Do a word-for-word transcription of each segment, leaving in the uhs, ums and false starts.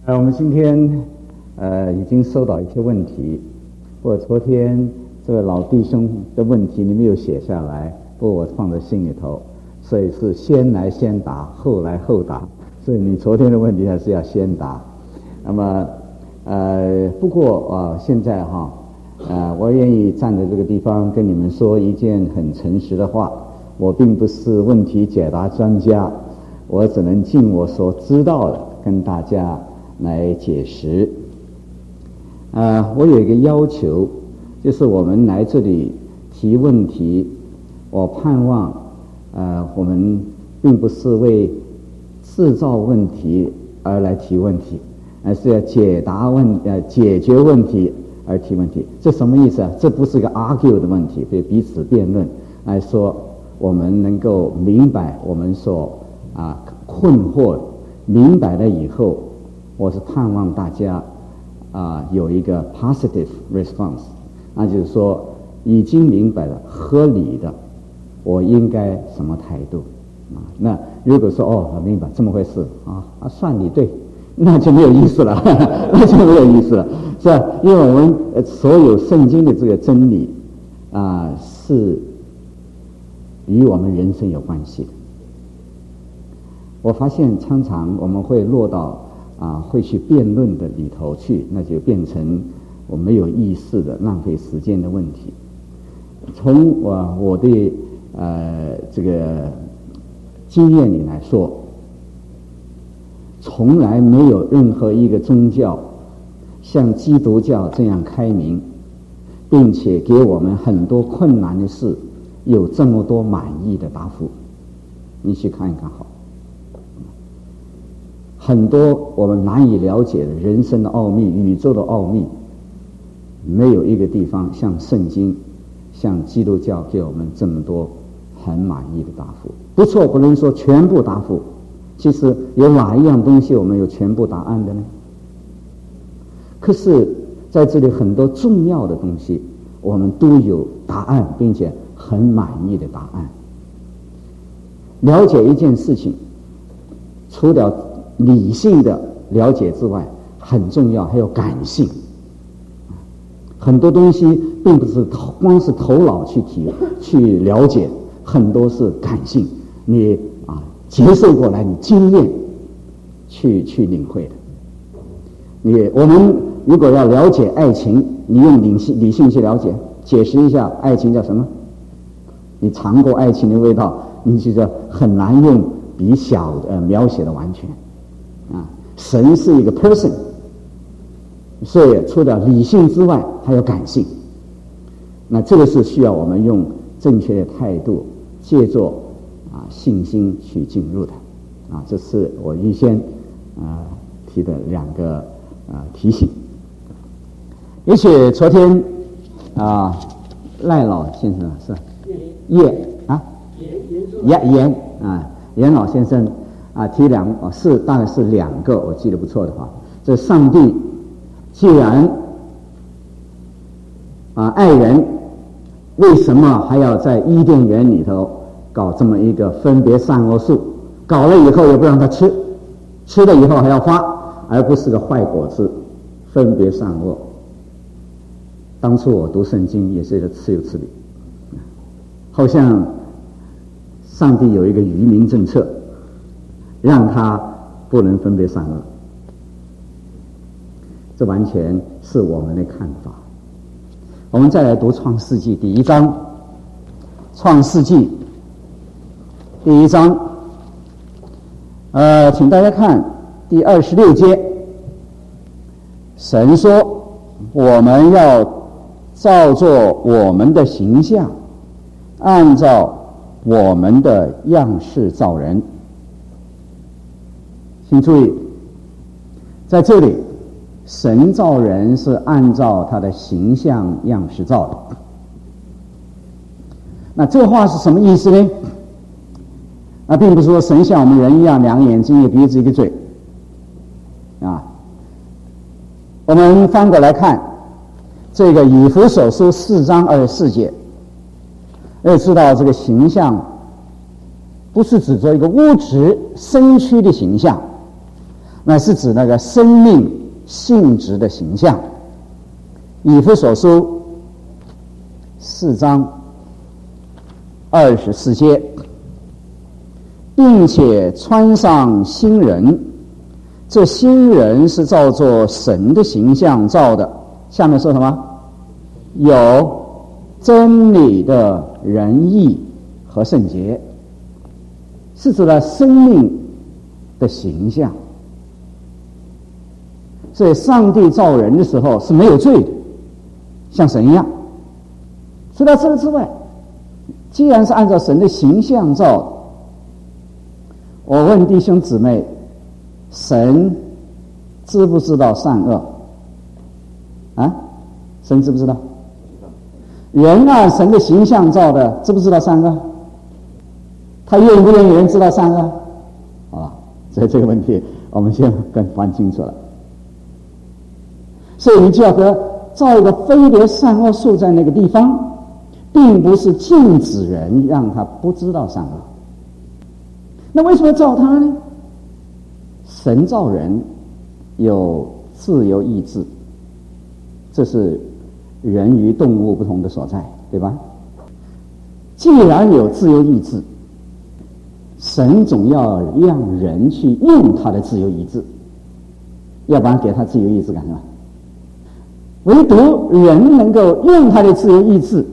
呃，我们今天呃已经收到一些问题，我昨天这个老弟兄的问题你没有写下来，不过我放在心里头，所以是先来先答，后来后答，所以你昨天的问题还是要先答。那么呃，不过啊、呃，现在哈，呃，我愿意站在这个地方跟你们说一件很诚实的话，我并不是问题解答专家，我只能尽我所知道的跟大家来解释。呃，我有一个要求，就是我们来这里提问题，我盼望呃我们并不是为制造问题而来提问题，而是要解答问呃解决问题而提问题。这什么意思啊？这不是个 argue 的问题，对彼此辩论来说，我们能够明白我们所啊困惑，明白了以后，我是盼望大家啊有一个 positive response， 那就是说已经明白了合理的，我应该什么态度啊？那如果说哦我明白这么回事啊啊算你对，那就没有意思了，那就没有意思了，是吧？因为我们所有圣经的这个真理啊是与我们人生有关系的。我发现常常我们会落到啊，会去辩论的里头去，那就变成我没有意识的浪费时间的问题。从我我的呃这个经验里来说，从来没有任何一个宗教像基督教这样开明，并且给我们很多困难的事有这么多满意的答复。你去看一看好。很多我们难以了解的人生的奥秘、宇宙的奥秘，没有一个地方像圣经、像基督教给我们这么多很满意的答复。不错，不能说全部答复。其实有哪一样东西我们有全部答案的呢？可是在这里很多重要的东西，我们都有答案，并且很满意的答案。了解一件事情，除了理性的了解之外，很重要还有感性。很多东西并不是光是头脑去体去了解，很多是感性，你啊接受过来，你经验去去领会的。你我们如果要了解爱情，你用理性理性去了解，解释一下爱情叫什么？你尝过爱情的味道，你觉得很难用比小呃描写的完全。啊，神是一个 person， 所以除了理性之外还有感性。那这个是需要我们用正确的态度，借助啊信心去进入的。啊，这是我预先啊提的两个啊提醒。也许昨天啊赖老先生是叶啊严严啊严老先生。啊，提两哦是大概是两个，我记得不错的话，这上帝既然啊爱人，为什么还要在伊甸园里头搞这么一个分别善恶树？搞了以后也不让他吃，吃了以后还要发，而不是个坏果子，分别善恶。当初我读圣经也是一个吃有吃的，好像上帝有一个愚民政策。让他不能分别善恶，这完全是我们的看法。我们再来读创世纪第一章，创世纪第一章，呃，请大家看第二十六节，神说我们要照作我们的形象，按照我们的样式造人。请注意，在这里，神造人是按照他的形象样式造的。那这话是什么意思呢？那并不是说神像我们人一样，两个眼睛、一个鼻子、一个嘴啊。我们翻过来看这个以弗所书四章二十四节，要知道这个形象不是指着一个物质身躯的形象。 那是指那个生命性质的形象。以弗所书四章二十四节，并且穿上新人，这新人是照作神的形象造的。下面说什么？有真理的仁义和圣洁，是指了生命的形象。所以上帝造人的时候是没有罪的，像神一样。除了这个之外，既然是按照神的形象造的，我问弟兄姊妹，神知不知道善恶？啊，神知不知道？人按神的形象造的，知不知道善恶？他愿不愿意人知道善恶？啊，所以这个问题我们先跟分清楚了。所以你就要和造一个分别善恶树在那个地方，并不是禁止人让他不知道善恶。那为什么要造他呢？神造人有自由意志，这是人与动物不同的所在，对吧？既然有自由意志，神总要让人去用他的自由意志，要不然给他自由意志干什么？唯独人能够用他的自由意志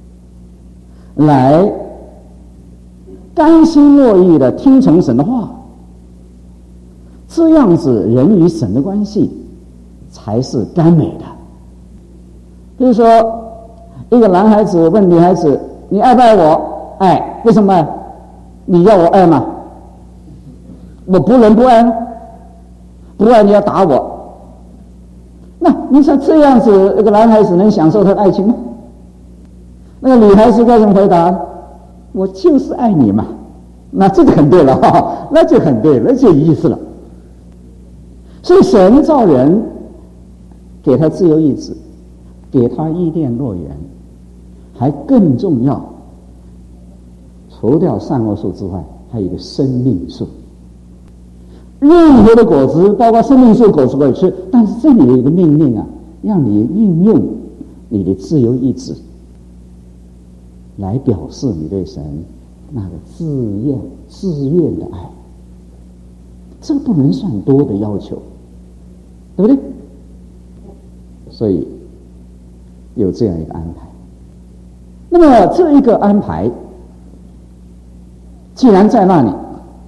来甘心乐意的听从神的话，这样子人与神的关系才是甘美的。比如说一个男孩子问女孩子，你爱不爱我？爱。为什么爱？你要我爱吗？我不能不爱吗？不爱你要打我。那你说这样子一个男孩子能享受他的爱情吗？那个女孩子该怎么回答？我就是爱你嘛。那这就很对了，哈哈，那就很对了，那就有意思了。所以神造人，给他自由意志，给他伊甸乐园，还更重要，除掉善恶树之外，还有一个生命树。任何的果子，包括生命树果子可以吃，但是这里有一个命令啊，让你运用你的自由意志来表示你对神那个自愿自愿的爱。这个不能算多的要求，对不对？所以有这样一个安排。那么这一个安排既然在那里，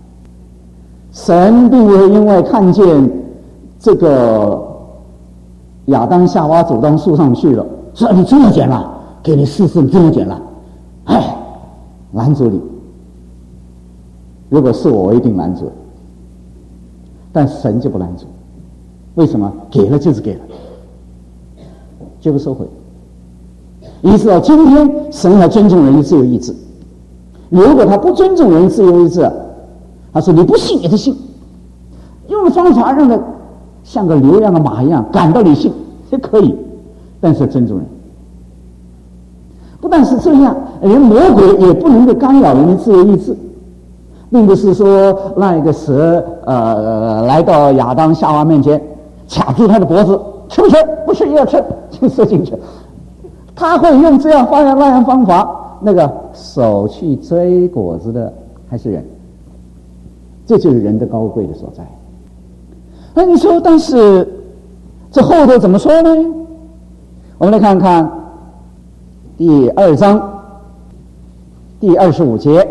神并不会因为看见这个亚当夏娃走到树上去了，说你真的捡了，给你试试，你真的捡了，哎，拦住你。如果是我，我一定拦住。但神就不拦住，为什么？给了就是给了，绝不收回。意识到今天神还尊重人的自由意志，如果他不尊重人的自由意志，他说你不信也得信，用方法让他像个流浪的马一样赶到你信也可以，但是尊重人。不但是这样，连魔鬼也不能够干扰人的自由意志，并不是说让一个蛇呃来到亚当夏娃面前卡住他的脖子，吃不吃？不吃也要吃，就射进去。他会用这样方样那样方法，那个手去追果子的还是人，这就是人的高贵的所在。那你说，但是这后头怎么说呢？我们来看看第二章第二十五节。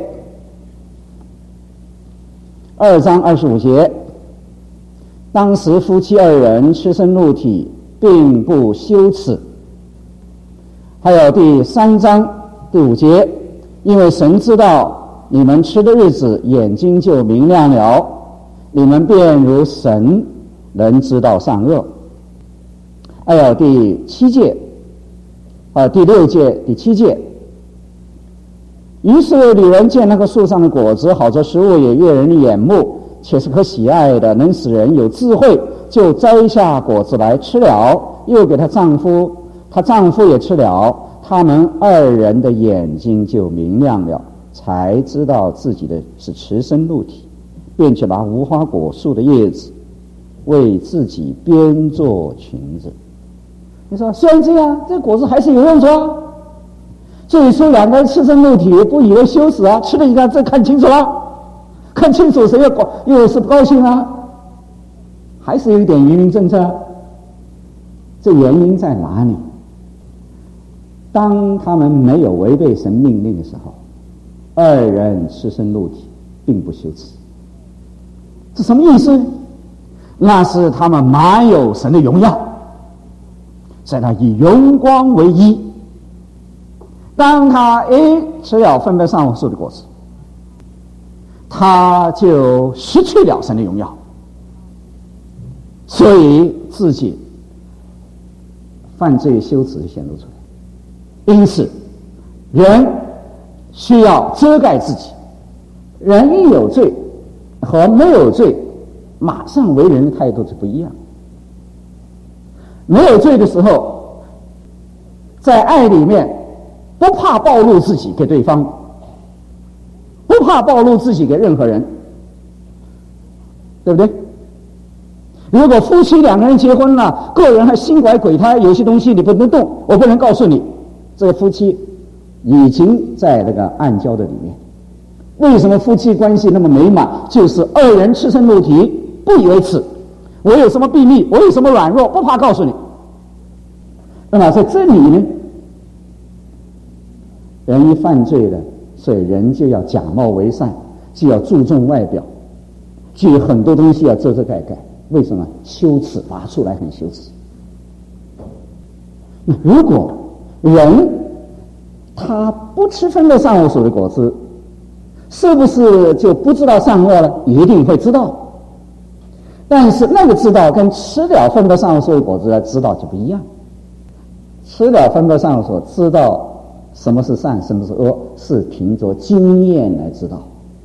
二章二十五节，当时夫妻二人赤身露体，并不羞耻。还有第三章第五节，因为神知道你们吃的日子，眼睛就明亮了，你们便如神能知道善恶。还有第七节啊，第六节第七节，于是女人见那个树上的果子好做食物，也悦人的眼目，且是可喜爱的，能使人有智慧，就摘下果子来吃了，又给她丈夫，她丈夫也吃了，他们二人的眼睛就明亮了，才知道自己的是赤身露体，便去拿无花果树的叶子为自己编做裙子。你说虽然这样，这果子还是有用处啊。最初两个人赤身露体，不以为羞耻啊，吃了一个这看清楚了，看清楚谁又高又是不高兴啊？还是有一点云云政策。这原因在哪里？当他们没有违背神命令的时候，二人赤身露体，并不羞耻。这什么意思？那是他们满有神的荣耀，所以他以荣光为衣。当他一吃了分别善恶树的果子，他就失去了神的荣耀，所以自己犯罪羞耻显露出来。因此人需要遮盖自己，人一有罪和没有罪马上为人的态度是不一样。没有罪的时候，在爱里面不怕暴露自己给对方，不怕暴露自己给任何人，对不对？如果夫妻两个人结婚了，个人还心怀鬼胎，有些东西你不能动，我不能告诉你，这个夫妻已经在那个暗礁的里面。为什么夫妻关系那么美满？就是二人赤身露体，不以为耻。我有什么秘密，我有什么软弱，不怕告诉你。那么在这里呢，人一犯罪了，所以人就要假冒为善，就要注重外表，就有很多东西要遮遮盖盖。为什么？羞耻，拔出来很羞耻。那如果人他不吃分别善恶树的果子，是不是就不知道善恶了？一定会知道。但是那个知道跟吃了分别善恶树的果子的知道就不一样。吃了分别善恶树，知道什么是善，什么是恶，是凭着经验来知道。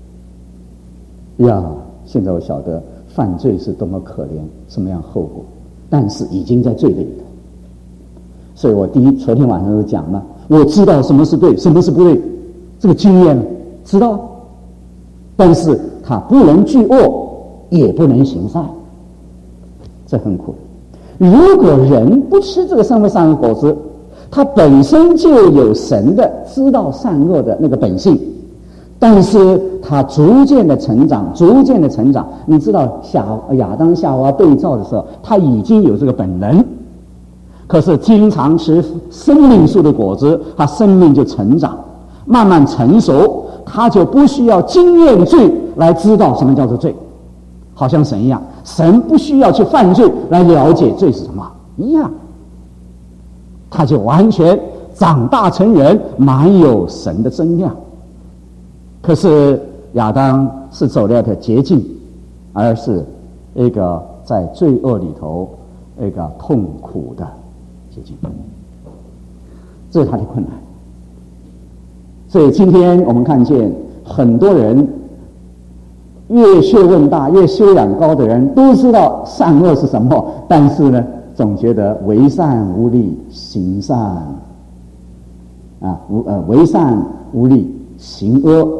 呀，现在我晓得犯罪是多么可怜，什么样后果，但是已经在罪里头。所以我第一昨天晚上就讲了，我知道什么是对，什么是不对，这个经验知道，但是他不能惧恶，也不能行善，这很苦。如果人不吃这个善恶善恶果子，他本身就有神的知道善恶的那个本性，但是他逐渐的成长，逐渐的成长。你知道夏亚当夏娃被造的时候，他已经有这个本能，可是经常吃生命树的果子，他生命就成长，慢慢成熟，他就不需要经验罪来知道什么叫做罪。好像神一样，神不需要去犯罪来了解罪是什么一样，他就完全长大成人，满有神的真量。可是亚当是走了一条捷径，而是一个在罪恶里头一个痛苦的捷径，这是他的困难。所以今天我们看见很多人越学问大越修养高的人都知道善恶是什么，但是呢总觉得为善无力行善啊，无呃为善无力行恶，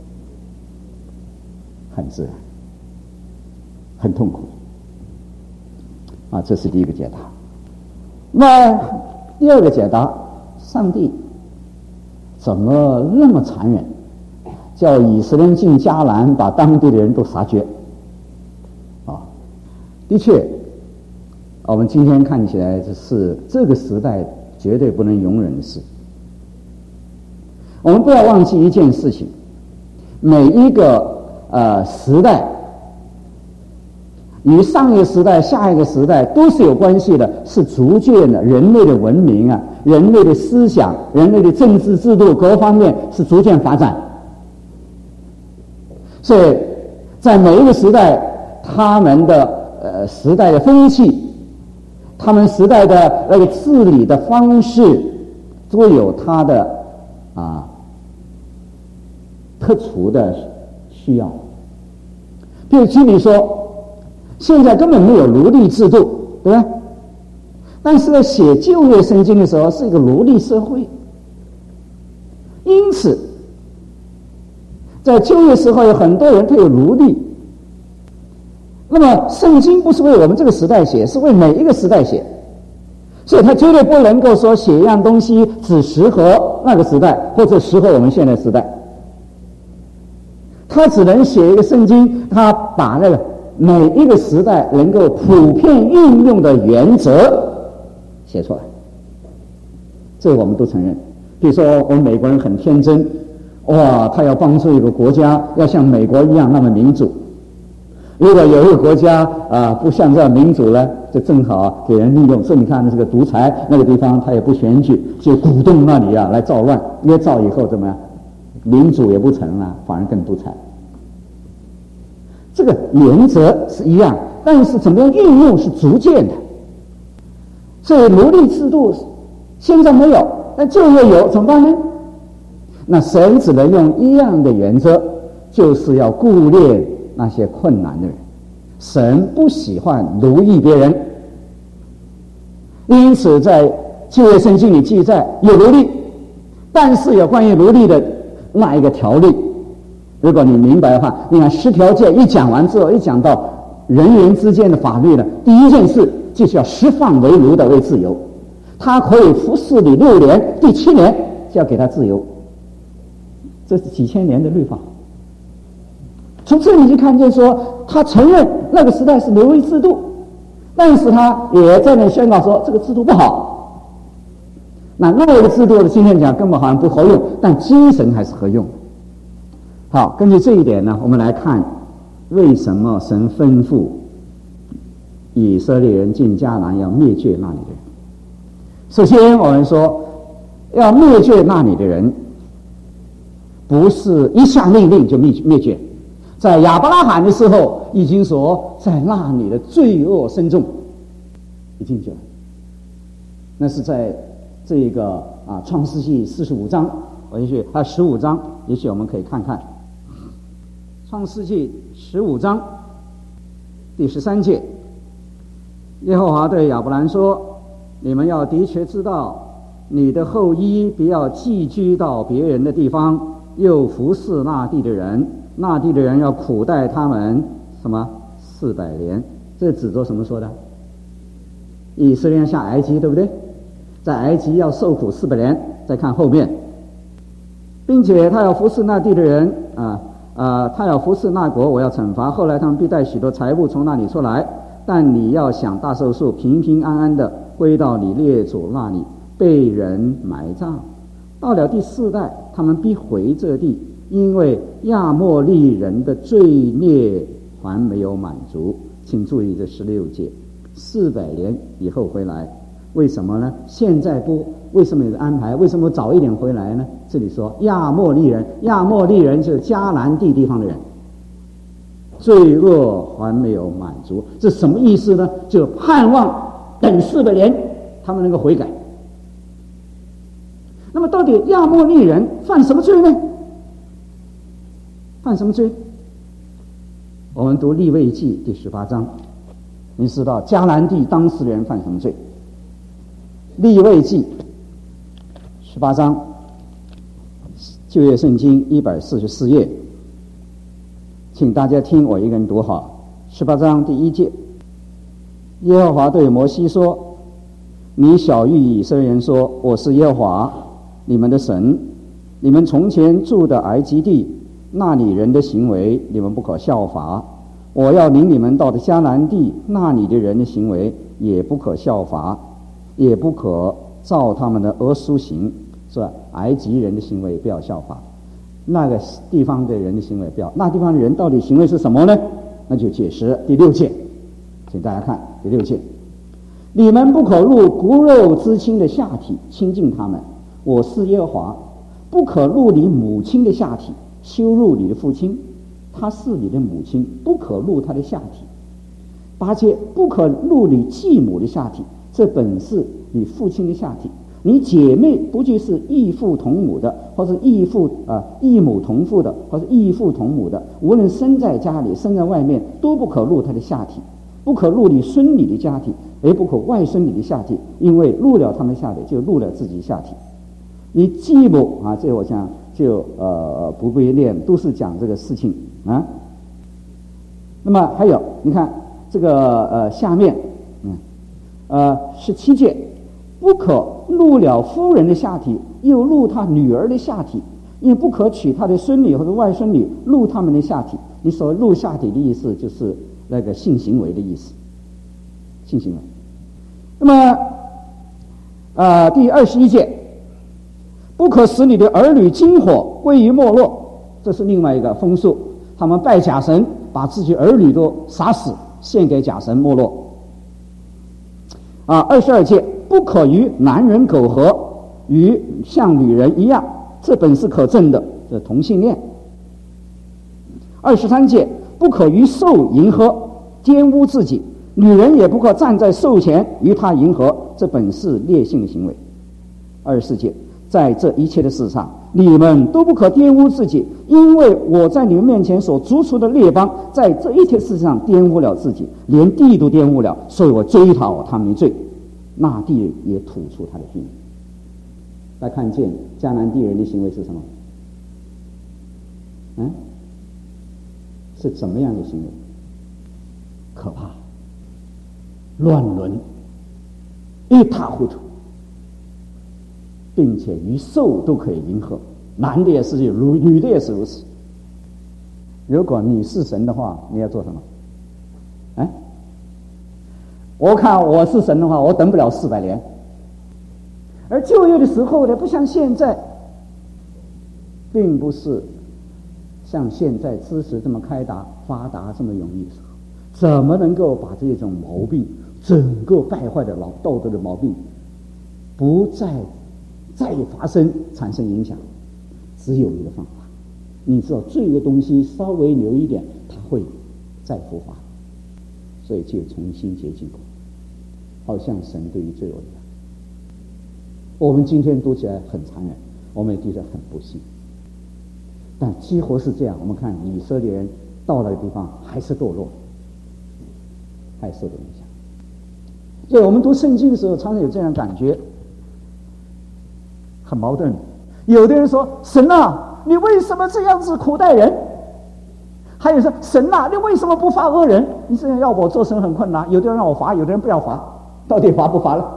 很自然，很痛苦啊。这是第一个解答。那第二个解答，上帝怎么那么残忍，叫以色列人进迦南，把当地的人都杀绝啊？的确，我们今天看起来这是这个时代绝对不能容忍的事。我们不要忘记一件事情，每一个呃时代与上一个时代下一个时代都是有关系的，是逐渐的人类的文明啊，人类的思想，人类的政治制度各方面是逐渐发展。所以在每一个时代，他们的呃时代的风气，他们时代的那个治理的方式，都有它的啊特殊的需要。比如举例说，现在根本没有奴隶制度，对不对？但是在写旧约圣经的时候，是一个奴隶社会，因此在旧约时候有很多人他有奴隶， 那么圣经不是为我们这个时代写，是为每一个时代写，所以他绝对不能够说写一样东西只适合那个时代，或者适合我们现在时代。他只能写一个圣经，他把那个每一个时代能够普遍运用的原则写出来，这个我们都承认。比如说我们美国人很天真，哇，他要帮助一个国家要像美国一样那么民主，如果有一个国家啊不像这样民主呢，就正好给人利用。所以你看这个独裁那个地方他也不选举，就鼓动那里啊来造乱，越造以后怎么样，民主也不成了，反而更独裁。这个原则是一样，但是怎么样运用是逐渐的。所以奴隶制度现在没有，但就业有，怎么办呢？那神只能用一样的原则，就是要顾念那些困难的人。神不喜欢奴役别人，因此在旧约圣经里记载有奴隶，但是有关于奴隶的那一个条例，如果你明白的话，你看十条诫一讲完之后，一讲到人员之间的法律呢，第一件事就是要释放为奴的为自由，他可以服侍你六年，第七年就要给他自由。这是几千年的律法。从这里就看见说，他承认那个时代是奴隶制度，但是他也在那宣告说这个制度不好。那那个制度的今天讲根本好像不合用，但精神还是合用。好，根据这一点呢，我们来看为什么神吩咐以色列人进迦南要灭绝那里的人。首先我们说要灭绝那里的人，不是一下命令就灭灭绝。在亚伯拉罕的时候已经说在那里的罪恶深重，已经讲，那是在这个啊创世纪四十五章，我也许啊十五章，也许我们可以看看创世纪十五章第十三节，耶和华对亚伯兰说：你们要的确知道，你的后裔不要寄居到别人的地方，又服侍那地的人，那地的人要苦待他们什么四百年。这指着什么说的？以色列人下埃及，对不对？在埃及要受苦四百年。再看后面，并且他要服侍那地的人啊啊，他要服侍那国，我要惩罚。后来他们必带许多财物从那里出来，但你要想大寿数，平平安安的归到你列祖那里，被人埋葬。到了第四代，他们必回这地，因为亚莫利人的罪孽还没有满足。请注意这十六节，四百年以后回来，为什么呢？现在不，为什么有安排？为什么早一点回来呢？这里说亚莫利人，亚莫利人就是迦南地地方的人，罪恶还没有满足，这什么意思呢？就盼望等四百年，他们能够悔改。那么到底亚莫利人犯什么罪呢？犯什么罪？我们读利未记第十八章，你知道迦南地当时的人犯什么罪？利未记十八章，旧约圣经一百四十四页，请大家听我一个人读好。十八章第一节，耶和华对摩西说：你晓谕以色列人说，我是耶和华你们的神，你们从前住的埃及地，那里人的行为你们不可效法，我要领你们到的迦南地，那里的人的行为也不可效法，也不可照他们的恶书行，是吧？埃及人的行为不要效法，那个地方的人的行为不要。那地方的人到底行为是什么呢？那就解释第六诫，请大家看第六诫：你们不可入骨肉之亲的下体亲近他们，我是耶和华。不可入你母亲的下体羞辱你的父亲，他是你的母亲，不可入他的下体。八戒，不可入你继母的下体，这本是你父亲的下体。你姐妹不就是异父同母的，或是异父啊、呃、异母同父的，或是异父同母的，无论生在家里生在外面，都不可入他的下体。不可入你孙女的下体，也不可外孙女的下体，因为入了他们下体，就入了自己下体。你继母啊，这我讲就呃不必念，都是讲这个事情啊。 那么还有，你看这个呃下面，嗯，呃十七诫，不可入了夫人的下体，又入他女儿的下体，也不可娶他的孙女或者外孙女入他们的下体。你所谓入下体的意思，就是那个性行为的意思，性行为。那么，呃，第二十一诫，不可使你的儿女经火归于没落，这是另外一个风俗，他们拜假神，把自己儿女都杀死，献给假神没落。啊，二十二诫，不可与男人苟合，与像女人一样，这本是可证的，这同性恋。二十三诫，不可与兽迎合，玷污自己，女人也不可站在兽前与他迎合，这本是劣性的行为。二十四诫，在这一切的事上，你们都不可玷污自己，因为我在你们面前所逐出的列邦，在这一切事上玷污了自己，连地都玷污了，所以我追讨他们的罪，那地也吐出他的居民。大家看见迦南地人的行为是什么？嗯，是怎么样的行为？可怕，乱伦，一塌糊涂，并且与兽都可以迎合，男的也是如女的也是如此。如果你是神的话，你要做什么？哎，我看我是神的话，我等不了四百年。而旧约的时候呢，不像现在，并不是像现在知识这么开达发达这么容易的时候，怎么能够把这种毛病，整个败坏的老道德的毛病，不再再发生产生影响？只有一个方法，你知道这个东西稍微留一点，它会再复发，所以就重新洁净过，好像神对于罪恶一样。我们今天读起来很残忍，我们也觉得很不幸，但几乎是这样。我们看以色列人到那个地方还是堕落，还受到影响。所以我们读圣经的时候常常有这样的感觉，很矛盾。有的人说，神啊，你为什么这样子苦待人？还有说，神啊，你为什么不罚恶人？你这样要我做神很困难，有的人让我罚，有的人不要罚，到底罚不罚了？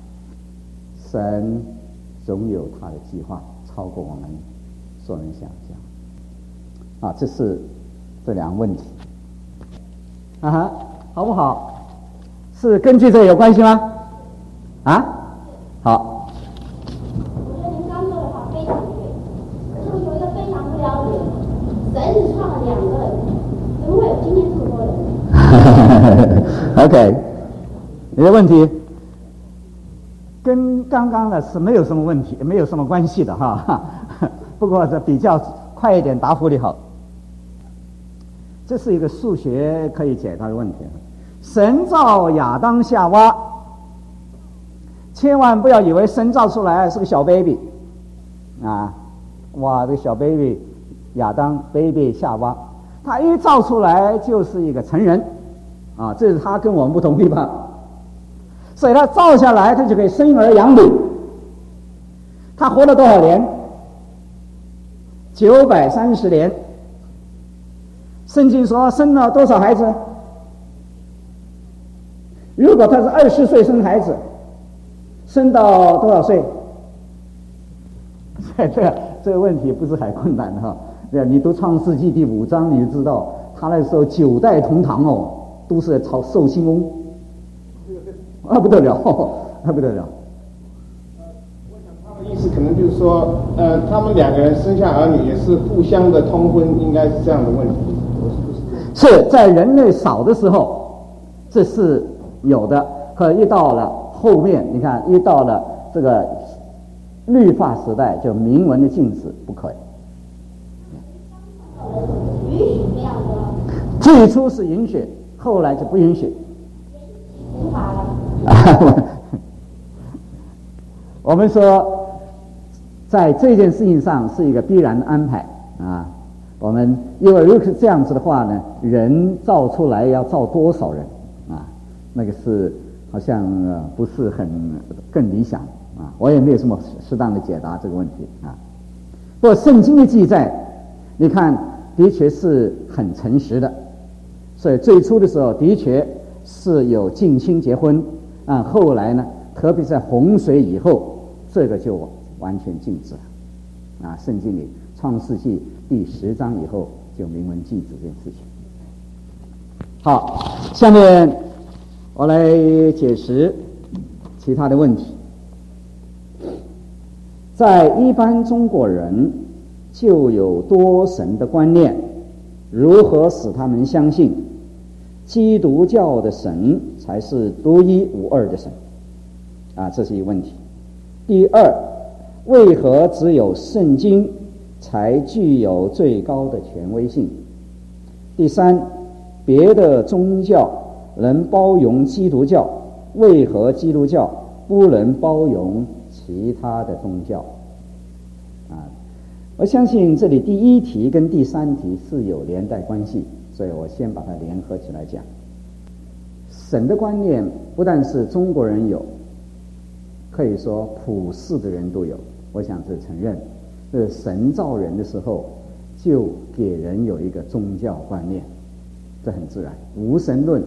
神总有他的计划，超过我们所能想象。啊，这是这两个问题。啊哈，好不好？是根据这个有关系吗？啊，好。 我觉得您刚说的话非常对，可是我有一个非常不了解，神只创了两个人，怎么会有今天这么多人 ？OK， 你的问题跟刚刚的是没有什么问题，没有什么关系的哈。不过这比较快一点答复的好。这是一个数学可以解答的问题。神造亚当夏娃，千万不要以为神造出来是个小 baby 啊！哇，这个小 baby 亚当 baby 夏娃，他一造出来就是一个成人啊！这是他跟我们不同的地方。所以他造下来，他就可以生儿养女。他活了多少年？九百三十年。圣经说生了多少孩子？如果他是二十岁生孩子，生到多少岁？这个这个问题不是很困难的哈。你读创世纪第五章，你就知道他那时候九代同堂哦，都是朝寿星翁。啊，不得了，啊，不得了。 呃，我想他的意思可能就是说，呃，他们两个人生下儿女也是互相的通婚，应该是这样的问题。 是在人类少的时候，这是有的。可一到了后面，你看，一到了这个律法时代，就明文的禁止，不可以。 允许这样的？ 最初是允许，后来就不允许。 刑法了。 我们说，在这件事情上是一个必然的安排啊。我们因为如果是这样子的话呢，人造出来要造多少人啊？那个是好像、呃、不是很更理想啊。我也没有什么适当的解答这个问题啊。不过圣经的记载，你看的确是很诚实的。 所以最初的时候的确是有近亲结婚啊，后来呢，特别在洪水以后，这个就完全禁止了啊。圣经里创世纪第十章以后就明文禁止这件事情。好，下面我来解释其他的问题。在一般中国人就有多神的观念，如何使他们相信基督教的神才是独一无二的神啊？这是一个问题。第二，为何只有圣经才具有最高的权威性？第三，别的宗教能包容基督教，为何基督教不能包容其他的宗教？啊，我相信这里第一题跟第三题是有连带关系，所以我先把它联合起来讲。神的观念不但是中国人有，可以说普世的人都有。我想这承认，这神造人的时候就给人有一个宗教观念，这很自然。无神论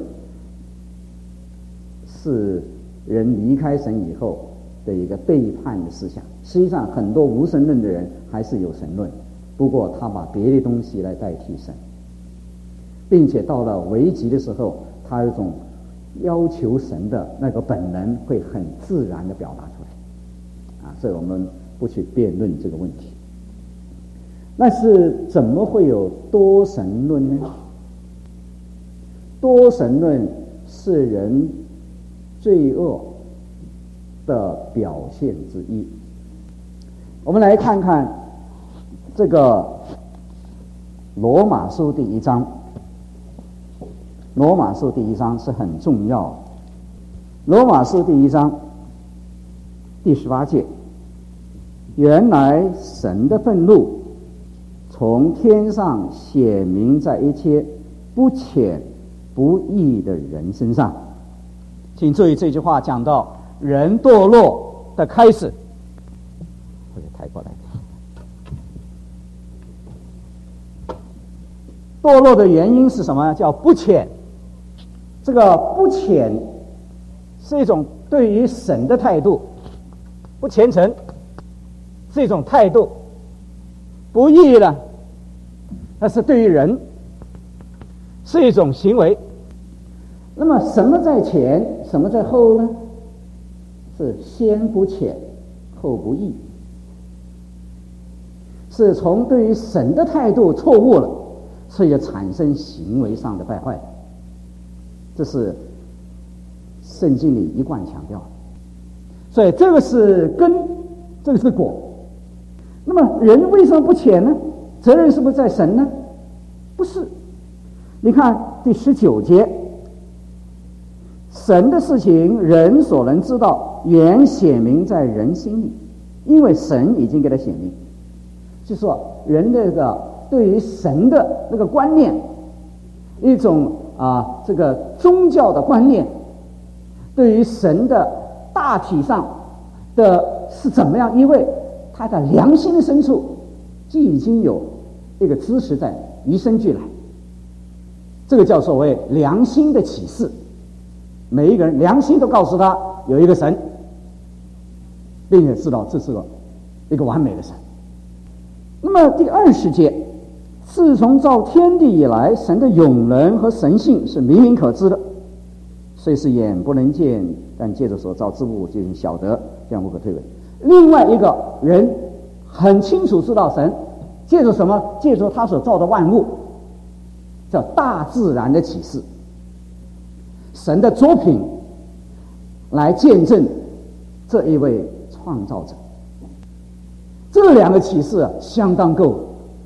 是人离开神以后的一个背叛的思想。实际上很多无神论的人还是有神论，不过他把别的东西来代替神，并且到了危急的时候，他有一种要求神的那个本能会很自然地表达出来啊，所以我们不去辩论这个问题。那是怎么会有多神论呢？多神论是人罪恶的表现之一。我们来看看这个罗马书第一章。罗马书第一章是很重要的。罗马书第一章第十八节，原来神的愤怒从天上显明在一切不浅不义的人身上。请注意这句话讲到人堕落的开始，或者抬过来。堕落的原因是什么？叫不浅。这个不虔是一种对于神的态度，不虔诚是一种态度，不义呢，那是对于人是一种行为。那么什么在前，什么在后呢？是先不虔后不义，是从对于神的态度错误了，所以就产生行为上的败坏。这是圣经里一贯强调的，所以这个是根，这个是果。那么人为什么不虔呢？责任是不是在神呢？不是。你看第十九节，神的事情人所能知道，原显明在人心里，因为神已经给他显明。就是说人这个对于神的那个观念，一种啊，这个宗教的观念，对于神的大体上的是怎么样？因为他的良心的深处就已经有一个知识在与生俱来，这个叫所谓良心的启示。每一个人良心都告诉他有一个神，并且知道这是个一个完美的神。那么第二十节，自从造天地以来，神的永能和神性是明明可知的，虽是眼不能见，但借着所造之物就能晓得，这样无可推诿。另外一个人很清楚知道神，借助什么？借助他所造的万物，叫大自然的启示，神的作品来见证这一位创造者。这两个启示啊，相当够。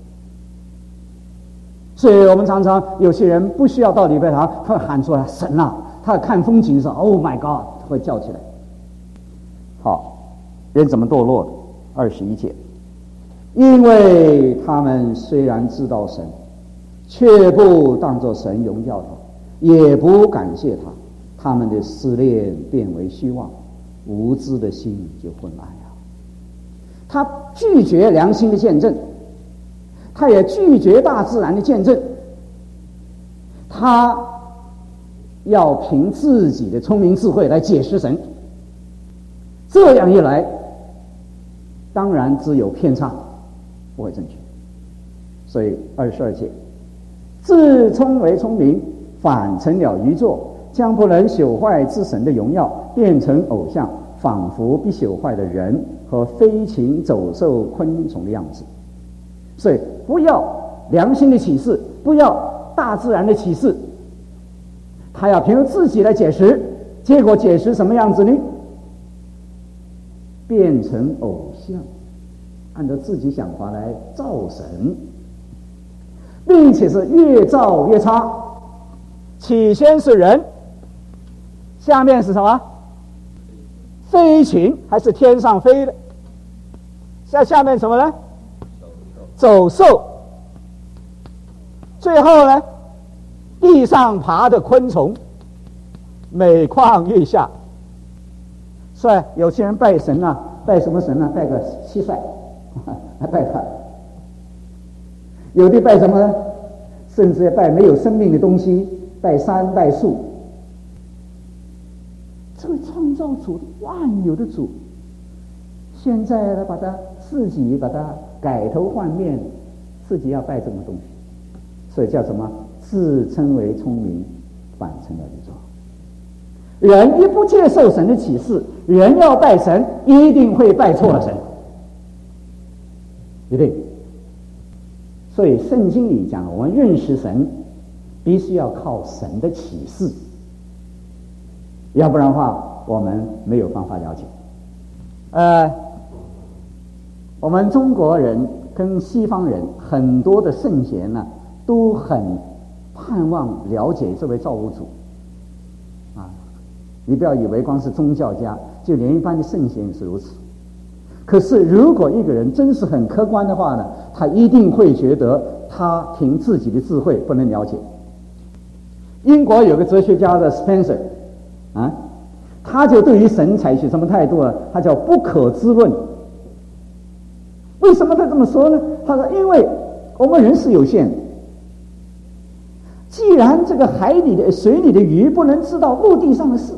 所以我们常常有些人不需要到礼拜堂，他会喊出来神啊，他看风景的时候 Oh my God 会叫起来。好，人怎么堕落的？二十一节，因为他们虽然知道神，却不当作神荣耀他，也不感谢他，他们的思念变为虚妄，无知的心就昏暗了。他拒绝良心的见证，他也拒绝大自然的见证， 他要凭自己的聪明智慧来解释神，这样一来，当然只有偏差，不会正确。所以二十二节，自聪为聪明，反成了愚作，将不能朽坏之神的荣耀变成偶像，仿佛必朽坏的人和飞禽走兽昆虫的样子。所以不要良心的启示，不要大自然的启示，他要凭自己来解释，结果解释什么样子呢？变成偶像，按照自己想法来造神，并且是越造越差。起先是人，下面是什么？飞禽，还是天上飞的？下下面什么呢？走兽。最后呢，地上爬的昆虫，每况愈下。所以有些人拜神啊，拜什么神啊？拜个蟋蟀，还拜他。有的拜什么呢？甚至拜没有生命的东西，拜山拜树。这位创造主，万有的主，现在呢，把他自己把他改头换面，自己要拜这种东西，所以叫什么？自称为聪明，反成了愚作。人一不接受神的启示，人要拜神，一定会拜错了神，一定。所以圣经里讲，我们认识神，必须要靠神的启示，要不然的话，我们没有办法了解。呃，我们中国人跟西方人很多的圣贤呢，都很盼望了解这位造物主。啊，你不要以为光是宗教家，就连一般的圣贤也是如此。可是如果一个人真是很客观的话呢，他一定会觉得他凭自己的智慧不能了解。英国有个哲学家的 Spencer 啊，他就对于神采取什么态度呢？他叫不可知论。为什么他这么说呢？他说因为我们人是有限的，既然这个海里的水里的鱼不能知道陆地上的事，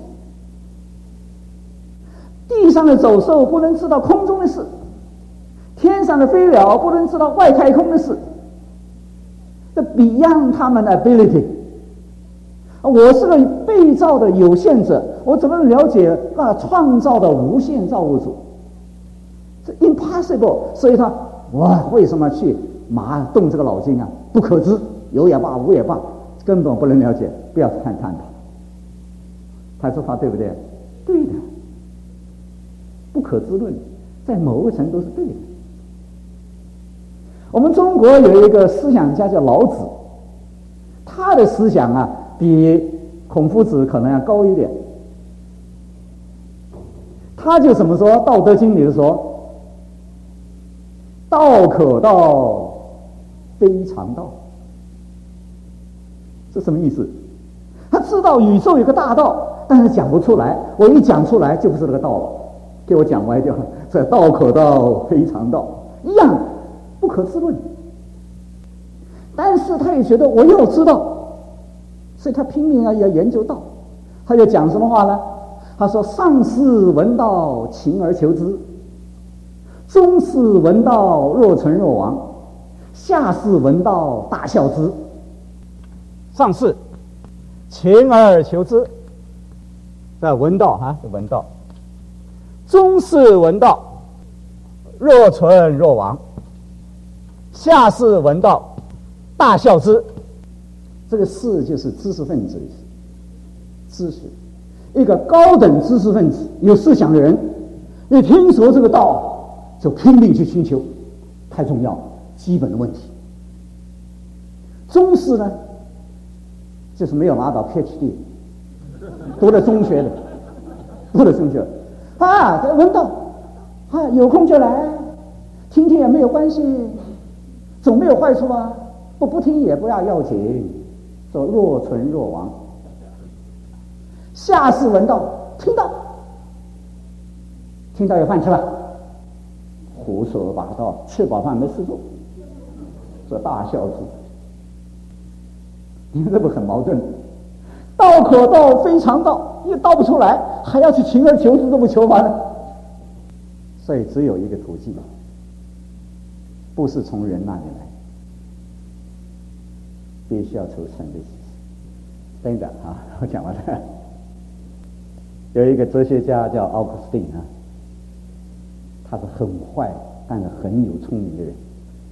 地上的走兽不能知道空中的事，天上的飞鸟不能知道外太空的事，这 beyond 他们的 ability。我是个被造的有限者，我怎么能了解那创造的无限造物主？这 impossible。所以他我为什么去马动这个脑筋啊？不可知，有也罢，无也罢，根本不能了解，不要看探讨。他说话对不对？对的，不可知论，在某个程度是对的。我们中国有一个思想家叫老子，他的思想啊，比孔夫子可能要高一点。他就怎么说？《道德经》里说：“道可道，非常道。”这什么意思？他知道宇宙有个大道，但是讲不出来。我一讲出来，就不是那个道了，给我讲歪掉了。这道可道，非常道，一样不可知论。但是他也觉得我要知道，所以他拼命啊要研究道。他就讲什么话呢？他说：“上士闻道，勤而求之；中士闻道，若存若亡；下士闻道，大笑之。”上士勤而求之，在闻道哈，闻道；中士闻道，若存若亡；下士闻道，大笑之。这个士就是知识分子的意思，知识。一个高等知识分子，有思想的人，你听说这个道，就拼命去寻求，太重要了，基本的问题。中士呢，就是没有拿到 PhD， 读了中学的，读了中学啊，闻道啊，有空就来，听听也没有关系，总没有坏处啊，不不听也不要要紧，说若存若亡。下士闻道，听到，听到有饭吃了，胡说八道，吃饱饭没事做，说大笑之。 你们这不很矛盾？道可道非常道，又道不出来，还要去铤而求之，都不求完了。所以只有一个途径，不是从人那里来，必须要求神的启示。等等啊，我讲完了。有一个哲学家叫奥古斯丁啊，他是很坏但是很有聪明的人。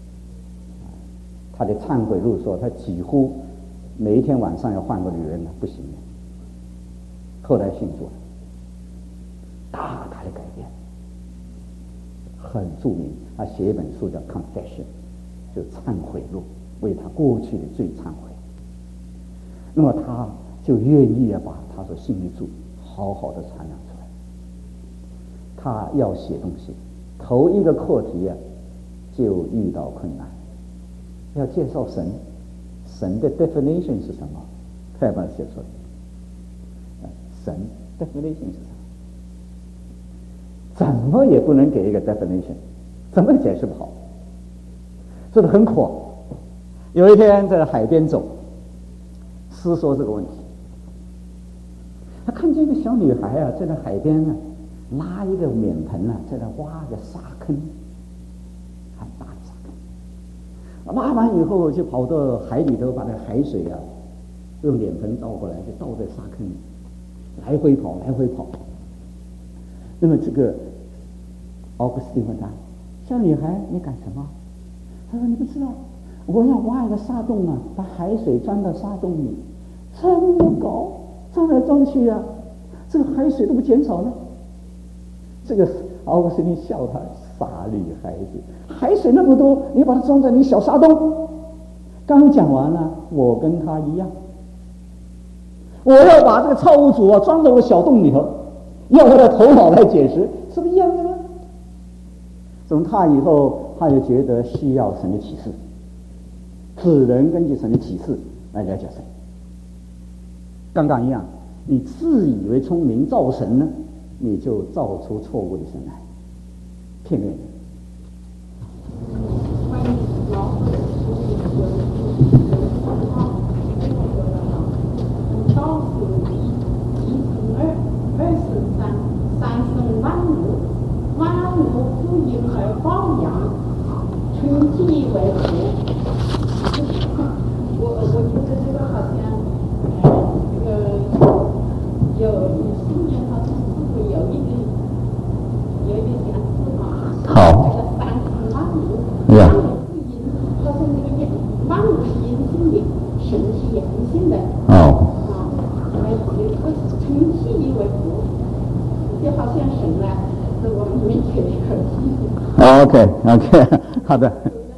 他的忏悔录说，他几乎每一天晚上要换个女人了，不行了。后来信主了，大大的改变，很著名。他写一本书叫《Confession》，就忏悔录，为他过去的罪忏悔。那么他就愿意啊，把他所信的主好好的传扬出来。他要写东西，头一个课题啊，就遇到困难。要介绍神，神的 definition 是什么？他要把它写出来。神 definition 是什么？怎么也不能给一个 definition， 怎么也解释不好，这个很苦。有一天在海边走，思索这个问题，他看见一个小女孩啊，在那海边呢、啊，拉一个脸盆啊，在那挖个沙坑，很大的沙坑。挖完以后，就跑到海里头，把那海水啊，用脸盆倒过来，就倒在沙坑里，来回跑，来回跑。那么这个奥古斯丁问他：“小女孩，你干什么？”他说：“你不知道，我要挖一个沙洞啊，把海水装到沙洞里，这么高，装来装去啊，这个海水都不减少呢。”这个奥古斯丁笑他：“傻女孩子，海水那么多，你把它装在你小沙洞。”刚讲完了，我跟他一样，我要把这个造物主啊装在我小洞里头，要他的头脑来解释，是不是一样的呢？从他以后，他就觉得需要神的启示，只能根据神的启示来了解神。刚刚一样，你自以为聪明造神呢，你就造出错误的神来，片面的。OK OK 好的，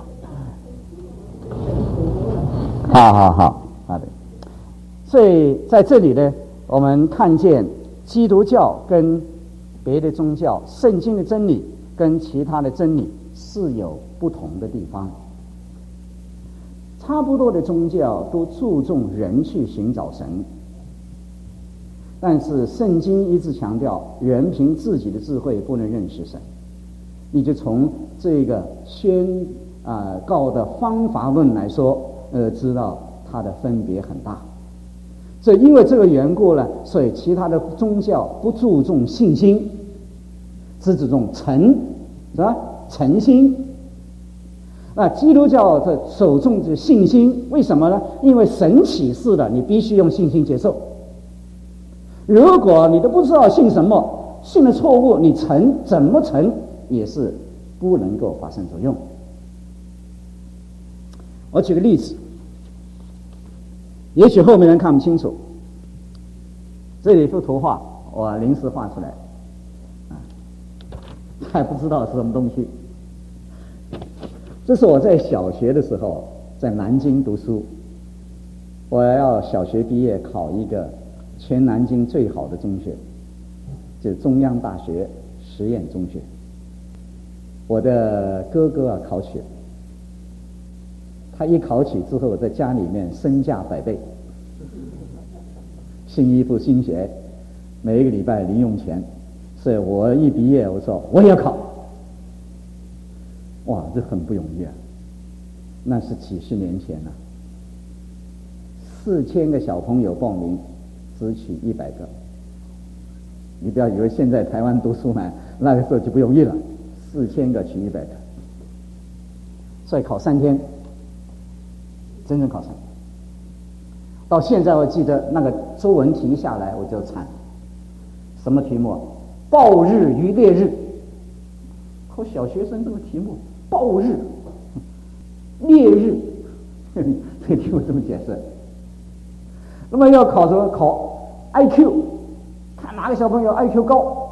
好好好好的。所以在这里呢，我们看见基督教跟别的宗教、圣经的真理跟其他的真理是有不同的地方。差不多的宗教都注重人去寻找神，但是圣经一直强调人凭自己的智慧不能认识神。你就从这个宣啊、呃、告的方法论来说，呃，知道它的分别很大。所以因为这个缘故呢，所以其他的宗教不注重信心，只注重诚，是吧？诚心。那基督教的首重的信心，为什么呢？因为神启示的，你必须用信心接受。如果你都不知道信什么，信了错误，你诚怎么诚也是不能够发生作用。我举个例子，也许后面人看不清楚，这里一幅图画我临时画出来，啊，还不知道是什么东西。这是我在小学的时候在南京读书，我要小学毕业考一个全南京最好的中学，就是中央大学实验中学。我的哥哥啊考取了，他一考取之后，在家里面身价百倍，新衣服新鞋，每一个礼拜零用钱，所以我一毕业我说我也要考。哇，这很不容易啊！那是几十年前了、啊， 四千个小朋友报名，只取一百个。你不要以为现在台湾读书嘛，那个时候就不容易了，四千个取一百个，所以考三天，真正考三天。到现在我记得那个周文题下来我就惨，什么题目？暴日与烈日。考小学生这个题目，暴日、烈日，这个题目怎么解释？那么要考什么？考 I Q， 看哪个小朋友 I Q 高。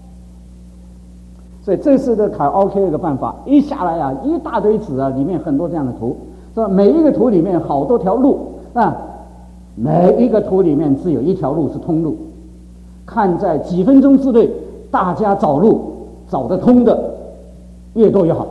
所以这次的考 I Q 一个办法，一下来啊，一大堆纸啊，里面很多这样的图，是吧？每一个图里面好多条路啊，每一个图里面只有一条路是通路，看在几分钟之内，大家找路找得通的越多越好。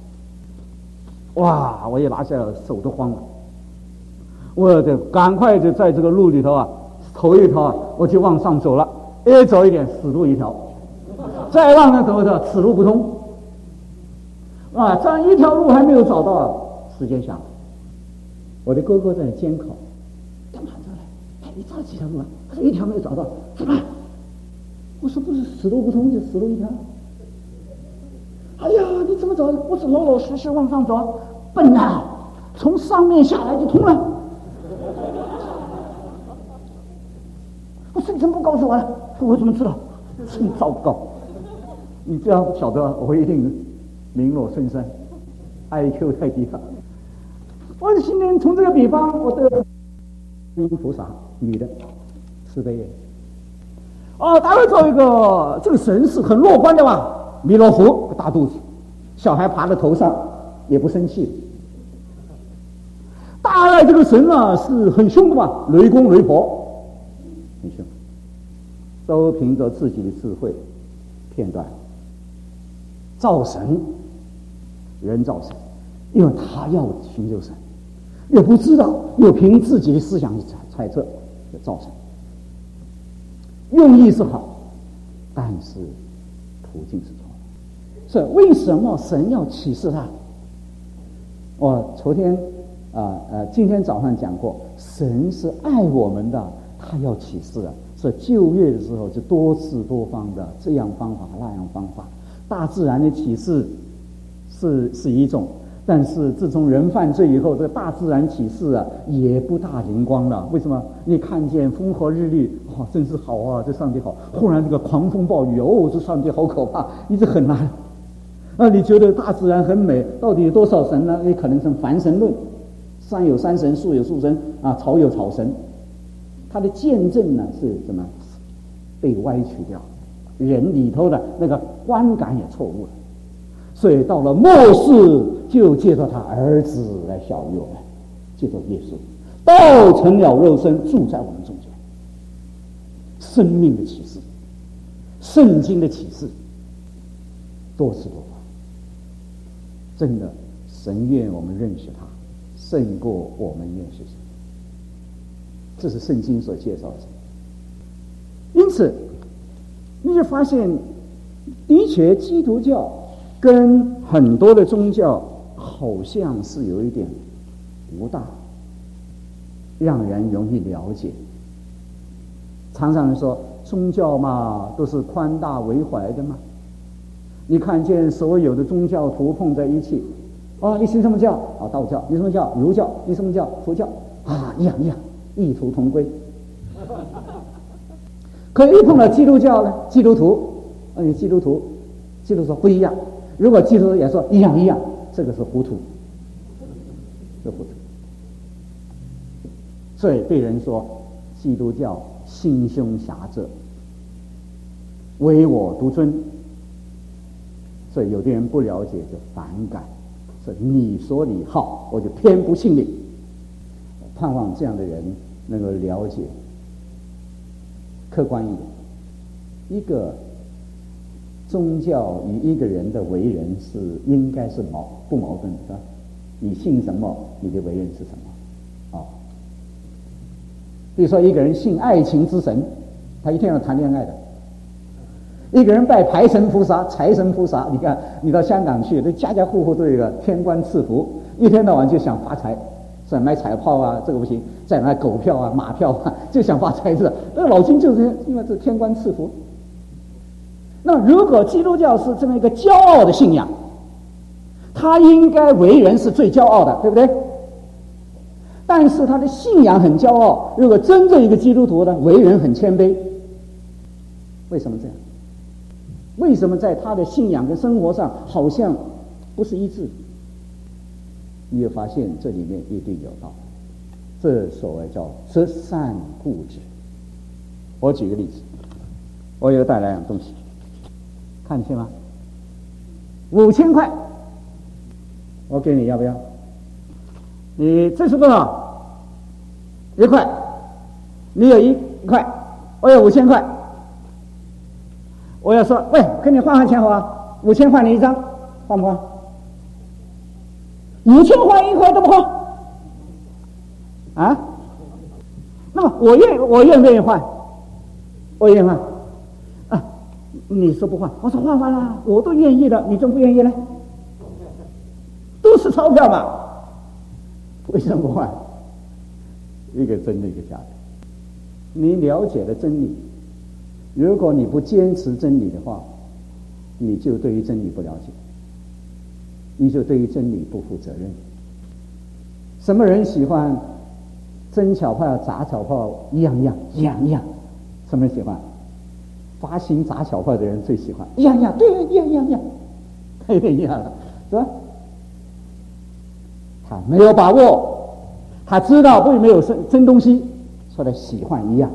哇！我一拿下来，手都慌了。我得赶快就在这个路里头啊，头一条啊，我就往上走了，越走一点，死路一条；再往上走一条，此路不通。啊，这样一条路还没有找到，时间响了。我的哥哥在监考，干嘛这来？哎，你找几条路啊？他说一条没有找到，怎么？我说不是死路不通，就死路一条。哎呀，你怎么走？我是老老实实往上走，笨啊！从上面下来就通了。我说你怎么不告诉我呢？我怎么知道？真糟糕！你这样晓得，我一定名落孙山 ，I Q 太低了。我今天从这个比方，我得观音菩萨，女的，慈悲人。哦，大概做一个这个神是很乐观的吧？弥勒佛大肚子，小孩爬在头上也不生气。大概这个神啊是很凶的吧？雷公雷婆很凶，都凭着自己的智慧片段造神，人造神，因为他要寻求神，又不知道，又凭自己的思想去猜测造神，用意是好，但是途径是错。所以为什么神要启示他？我昨天啊呃今天早上讲过，神是爱我们的，他要启示啊。所以就业的时候就多次多方的这样方法那样方法。大自然的启示是是一种，但是自从人犯罪以后，这个大自然启示啊也不大灵光了。为什么？你看见风和日丽，哇，真是好啊，这上帝好。忽然这个狂风暴雨，哦，这上帝好可怕，你这很难。那你觉得大自然很美，到底有多少神呢？你可能成凡神论，山有山神，树有树神，啊，草有草神。它的见证呢是什么？被歪曲掉，人里头的那个观感也错误了。所以到了末世，就借着他儿子来效育我们，借着耶稣道成了肉身，住在我们中间。生命的启示，圣经的启示，多次多方。真的，神愿我们认识他，胜过我们认识神。这是圣经所介绍的。因此，你就发现，的确，基督教跟很多的宗教好像是有一点不大，让人容易了解。常常人说，宗教嘛，都是宽大为怀的嘛。你看见所有的宗教徒碰在一起，哦，你信什么教？啊，道教。你什么教？儒教。你什么教？佛教。啊，一样一样，异途同归。可一碰到基督教呢？基督徒，哎，基督徒，基督徒说不一样。如果基督徒也说一样一样，这个是糊涂，是糊涂。所以被人说基督教心胸狭窄，唯我独尊。所以有的人不了解就反感，说你说你好，我就偏不信你。盼望这样的人能够了解，客观一点，一个宗教与一个人的为人是应该是矛不矛盾的，是吧？你信什么，你的为人是什么？啊，比如说一个人信爱情之神，他一定要谈恋爱的。一个人拜财神菩萨、财神菩萨，你看，你到香港去，那家家户户都有一个天官赐福，一天到晚就想发财，是买彩炮啊，这个不行， 在那狗票啊、马票啊，就想发财子。那老金就是因为这天官赐福。那如果基督教是这么一个骄傲的信仰，他应该为人是最骄傲的，对不对？但是他的信仰很骄傲，如果真正一个基督徒呢，为人很谦卑。为什么这样？为什么在他的信仰跟生活上好像不是一致？你会发现这里面一定有道理。这所谓叫择善固执。我举个例子，我有带来两东西，看得见吗？五千块，我给你，要不要？你这是多少？一块。你有一块，我有五千块。我要说，喂，跟你换换钱好吧？五千换你一张，换不换？五千换一块都不换啊？那么我愿我愿不愿意换？我愿意换啊？你说不换，我说换换啦，我都愿意了，你怎么不愿意呢？都是钞票嘛，为什么不换？一个真的，一个假的。你了解了真理，如果你不坚持真理的话，你就对于真理不了解，你就对于真理不负责任。什么人喜欢真巧炮、假巧炮一样一样一样一样？什么人喜欢？发行假巧炮的人最喜欢一样一样，对，一样一样一样，太一样了，是吧？他没有把握，他知道不没有真真东西，所以他喜欢一样。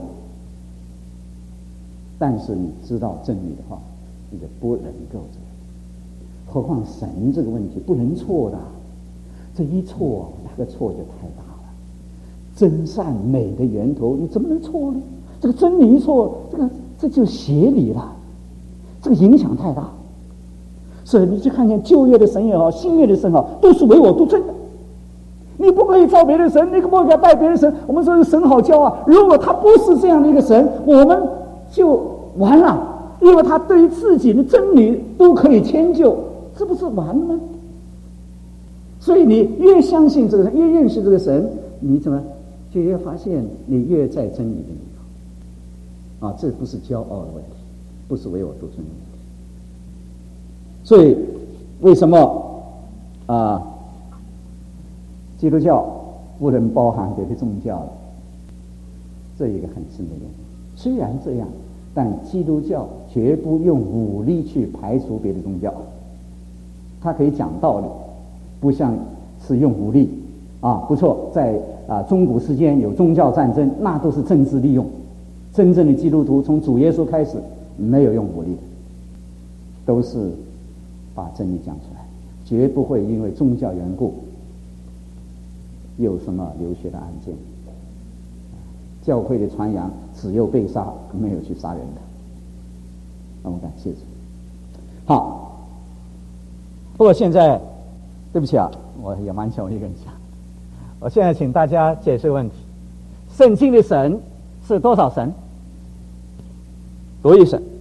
但是你知道真理的话，你就不能够这样。何况神这个问题不能错的，这一错，那个错就太大了。真善美的源头，你怎么能错呢？这个真理一错，这个这就邪理了，这个影响太大。所以你去看见旧约的神也好，新约的神也好，都是唯我独尊的。你不可以造别的神，你不可以拜别的神。我们说神好骄傲，如果他不是这样的一个神，我们就完了，因为他对于自己的真理都可以迁就，这不是完了吗？所以你越相信这个神，越认识这个神，你怎么就越发现你越在真理的里头啊！这不是骄傲的问题，不是唯我独尊的问题。所以为什么啊？基督教不能包含别的宗教了，这一个很深的原因。虽然这样，但基督教绝不用武力去排除别的宗教，它可以讲道理，不像是用武力啊。不错，在啊中古世间有宗教战争，那都是政治利用。真正的基督徒从主耶稣开始没有用武力的，都是把真理讲出来，绝不会因为宗教缘故有什么流血的案件。教会的传扬只有被杀，没有去杀人的。那我们感谢主。好，不过现在对不起啊，我也蛮想我一个人讲。我现在请大家解释问题：圣经的神是多少神？多一神。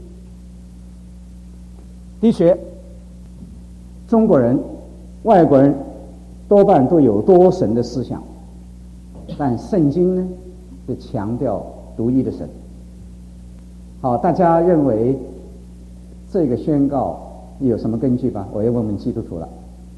的确，中国人、外国人多半都有多神的思想，但圣经呢是强调独一的神。好，大家认为这个宣告有什么根据吧？我要问问基督徒了。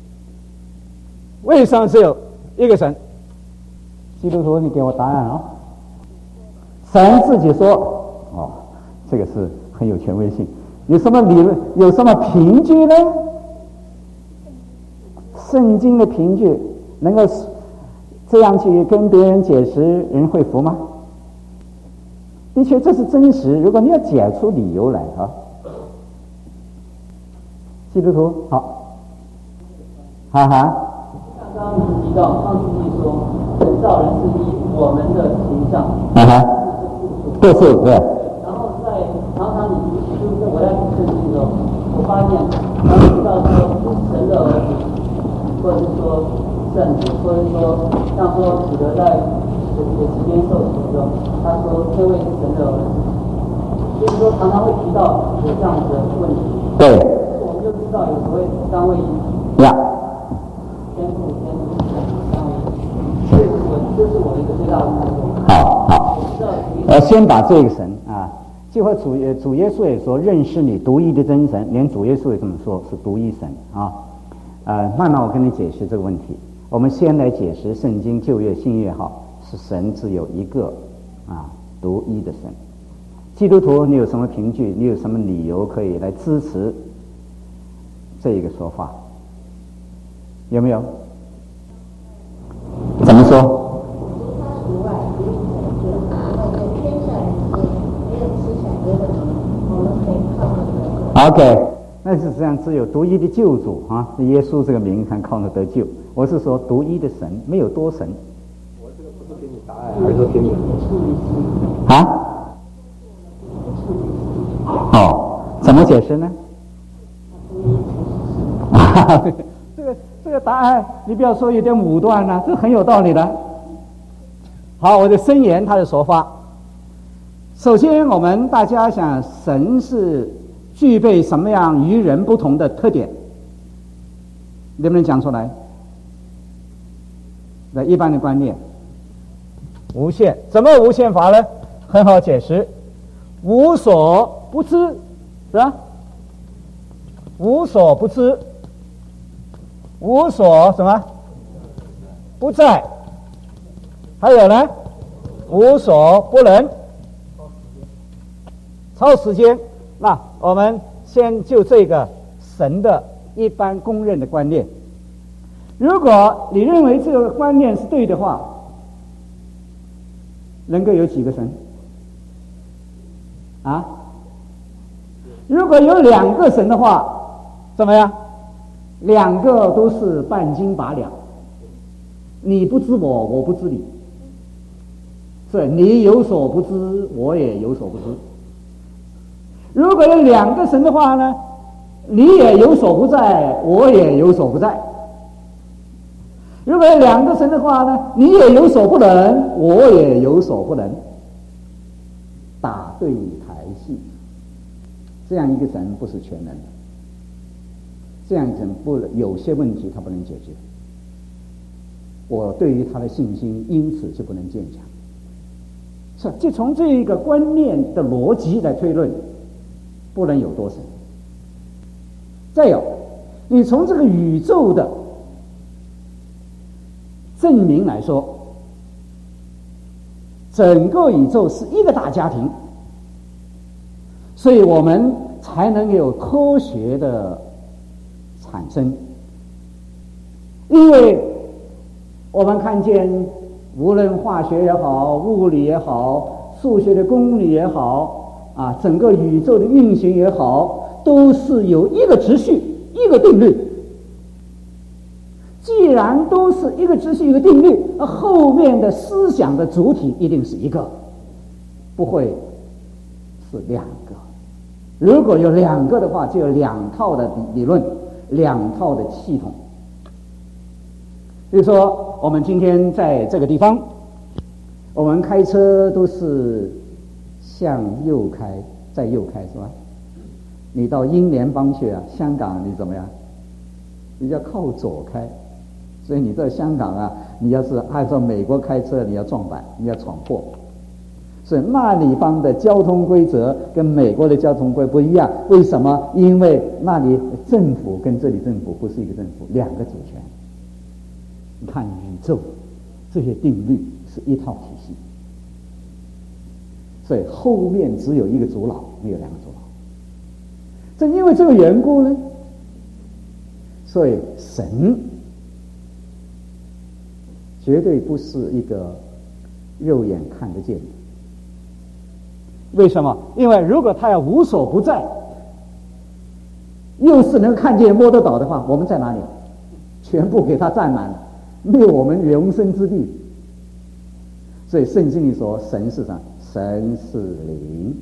为什么只有一个神？基督徒，你给我答案啊！神自己说，哦，这个是很有权威性。有什么理论？有什么凭据呢？圣经的凭据能够这样去跟别人解释，人会服吗？的确，这是真实。如果你要解出理由来啊，基督徒好，哈哈。 刚刚你提到创世纪说，人造人是以我们的形象， 哈哈，这是对。 然后在常常你就是我在读圣经的时候，我发现他提到说神的儿子，或者是说圣子，或者是说像说彼得在有时间受洗的时候，他说这位是神的儿子，就是说常常会提到有这样子的问题。 对。 我们就知道有所谓三位一体。 呀。 天父、天子、三位一体。这是我这是我一个这个知道他说。 好好，呃，先把这个神啊，就和主耶主耶稣也说认识你独一的真神，连主耶稣也这么说，是独一神啊。呃，慢慢我跟你解释这个问题。我们先来解释圣经旧约新约好，是神只有一个啊，独一的神。基督徒，你有什么凭据？你有什么理由可以来支持这一个说法？有没有？怎么说？OK， 那是实际上只有独一的救主啊，耶稣这个名才靠着得救。我是说独一的神，没有多神。 我这个不是给你答案，还是给你啊？哦，怎么解释呢？这个这个答案，你不要说有点武断啊，这很有道理的。好，我就申言他的说法。首先，我们大家想，神是具备什么样与人不同的特点？能不能讲出来？那一般的观念，无限，怎么无限法呢？很好解释，无所不知，是吧？无所不知，无所什么不在，还有呢，无所不能，超时间。那我们先就这个神的一般公认的观念，如果你认为这个观念是对的话，能够有几个神啊？如果有两个神的话，怎么样？两个都是半斤八两，你不知我，我不知你，是你有所不知，我也有所不知。如果有两个神的话呢，你也有所不在，我也有所不在。如果有两个神的话呢，你也有所不能，我也有所不能。打对台戏，这样一个神不是全能的，这样一个神不有些问题他不能解决，我对于他的信心因此就不能坚强。是，就从这一个观念的逻辑来推论，不能有多神。再有，你从这个宇宙的证明来说，整个宇宙是一个大家庭，所以我们才能有科学的产生。因为我们看见无论化学也好，物理也好，数学的公理也好啊，整个宇宙的运行也好，都是有一个秩序，一个定律。既然都是一个秩序，一个定律，而后面的思想的主体一定是一个，不会是两个。如果有两个的话，就有两套的理论，两套的系统。比如说，我们今天在这个地方，我们开车都是向右开，再右开，是吧？你到英联邦去啊，香港你怎么样？你要靠左开。所以你在香港啊，你要是按照美国开车，你要撞板，你要闯祸。所以那里方的交通规则跟美国的交通规则不一样，为什么？因为那里政府跟这里政府不是一个政府，两个主权。你看宇宙这些定律是一套体系，所以后面只有一个主脑，没有两个主脑。正因为这个缘故呢，所以神绝对不是一个肉眼看得见的。为什么？因为如果他要无所不在，又是能看见摸得到的话，我们在哪里？全部给他占满了，没有我们容身之地。所以圣经里说神是什么？神是灵。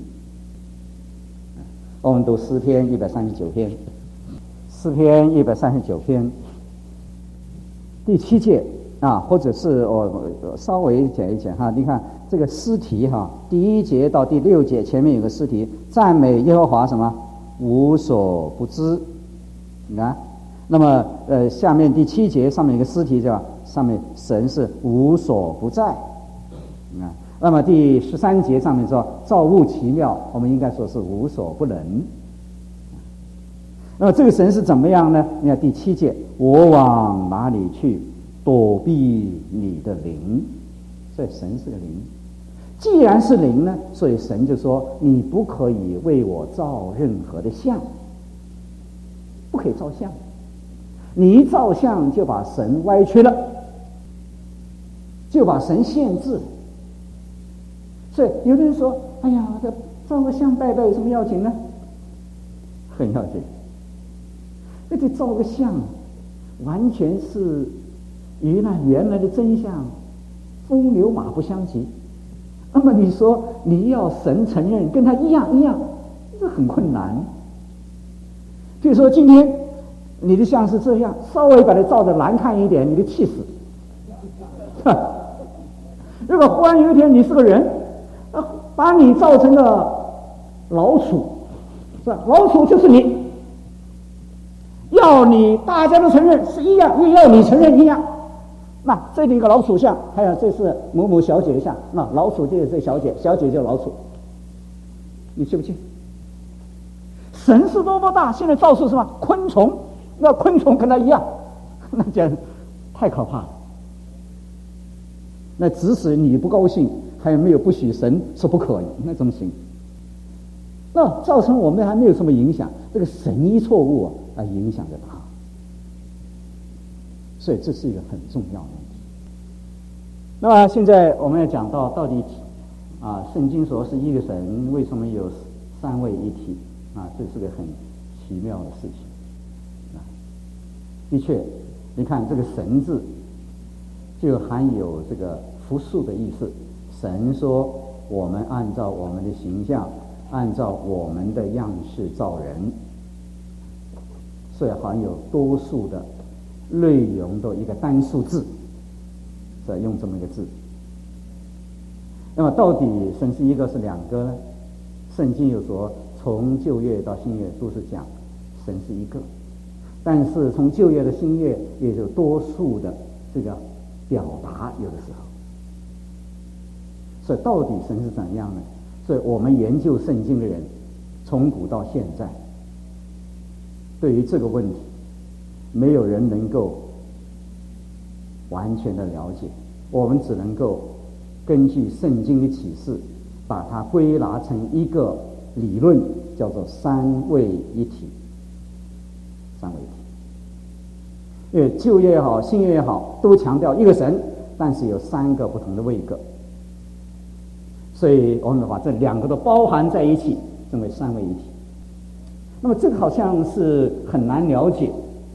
我们读诗篇一百三十九篇，诗篇一百三十九篇第七节啊，或者是我稍微讲一讲哈。你看这个诗题哈，第一节到第六节前面有个诗题，赞美耶和华什么？无所不知。你看，那么呃下面第七节上面有个诗题叫上面神是无所不在。 啊。那么第十三节上面说造物奇妙，我们应该说是无所不能。那么这个神是怎么样呢？你看第七节，我往哪里去躲避你的灵？所以神是个灵。既然是灵呢，所以神就说你不可以为我造任何的像，不可以造像。你一造像就把神歪曲了，就把神限制了。所以有的人说，哎呀，这造个像拜拜有什么要紧呢？很要紧。那得造个像，完全是与那原来的真相风牛马不相及。那么你说你要神承认跟他一样一样，这很困难。比如说今天你的像是这样，稍微把它照得难看一点，你就气死。如果忽然有一天你是个人，把你造成了老鼠，是吧？老鼠就是你。要你大家都承认是一样，又要你承认一样。那这里一个老鼠像，还有这是某某小姐的像，那老鼠就是这小姐，小姐就是老鼠，你信不信？神是多么大，现在造出什么昆虫，那昆虫跟它一样，那简直太可怕了。那即使你不高兴，还有没有不许神说不可以，那怎么行？那造成我们还没有什么影响，这个神医错误啊，啊影响着他，所以这是一个很重要的问题。那么现在我们要讲到到底啊，圣经说是一个神，为什么有三位一体啊？这是个很奇妙的事情啊。的确，你看这个神字就含有这个复数的意思。神说我们按照我们的形象，按照我们的样式造人，所以含有多数的内容的一个单数字，所以用这么一个字。那么到底神是一个是两个呢？圣经有说从旧约到新约都是讲神是一个，但是从旧约的新约也有多数的这个表达，有的时候。所以到底神是怎样呢？所以我们研究圣经的人，从古到现在，对于这个问题，没有人能够完全的了解。我们只能够根据圣经的启示，把它归纳成一个理论，叫做三位一体。三位一体，因为旧约也好，新约也好，都强调一个神，但是有三个不同的位格。所以我们把这两个都包含在一起，称为三位一体。那么这个好像是很难了解。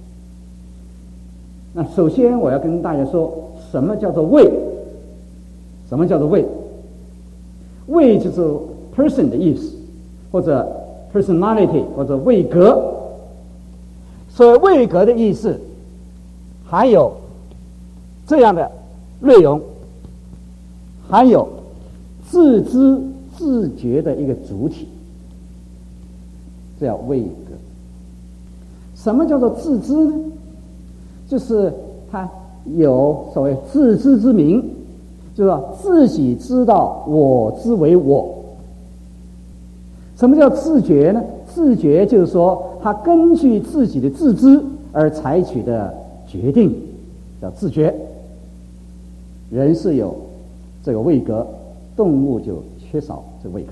那首先我要跟大家说，什么叫做位？什么叫做位？位就是 person 的意思，或者 personality， 或者位格。所谓位格的意思，还有这样的内容，还有自知自觉的一个主体，这叫位格。什么叫做自知呢？就是他有所谓自知之明，就是说自己知道我之为我。什么叫自觉呢？自觉就是说他根据自己的自知而采取的决定，叫自觉。人是有这个位格，动物就缺少这个位格。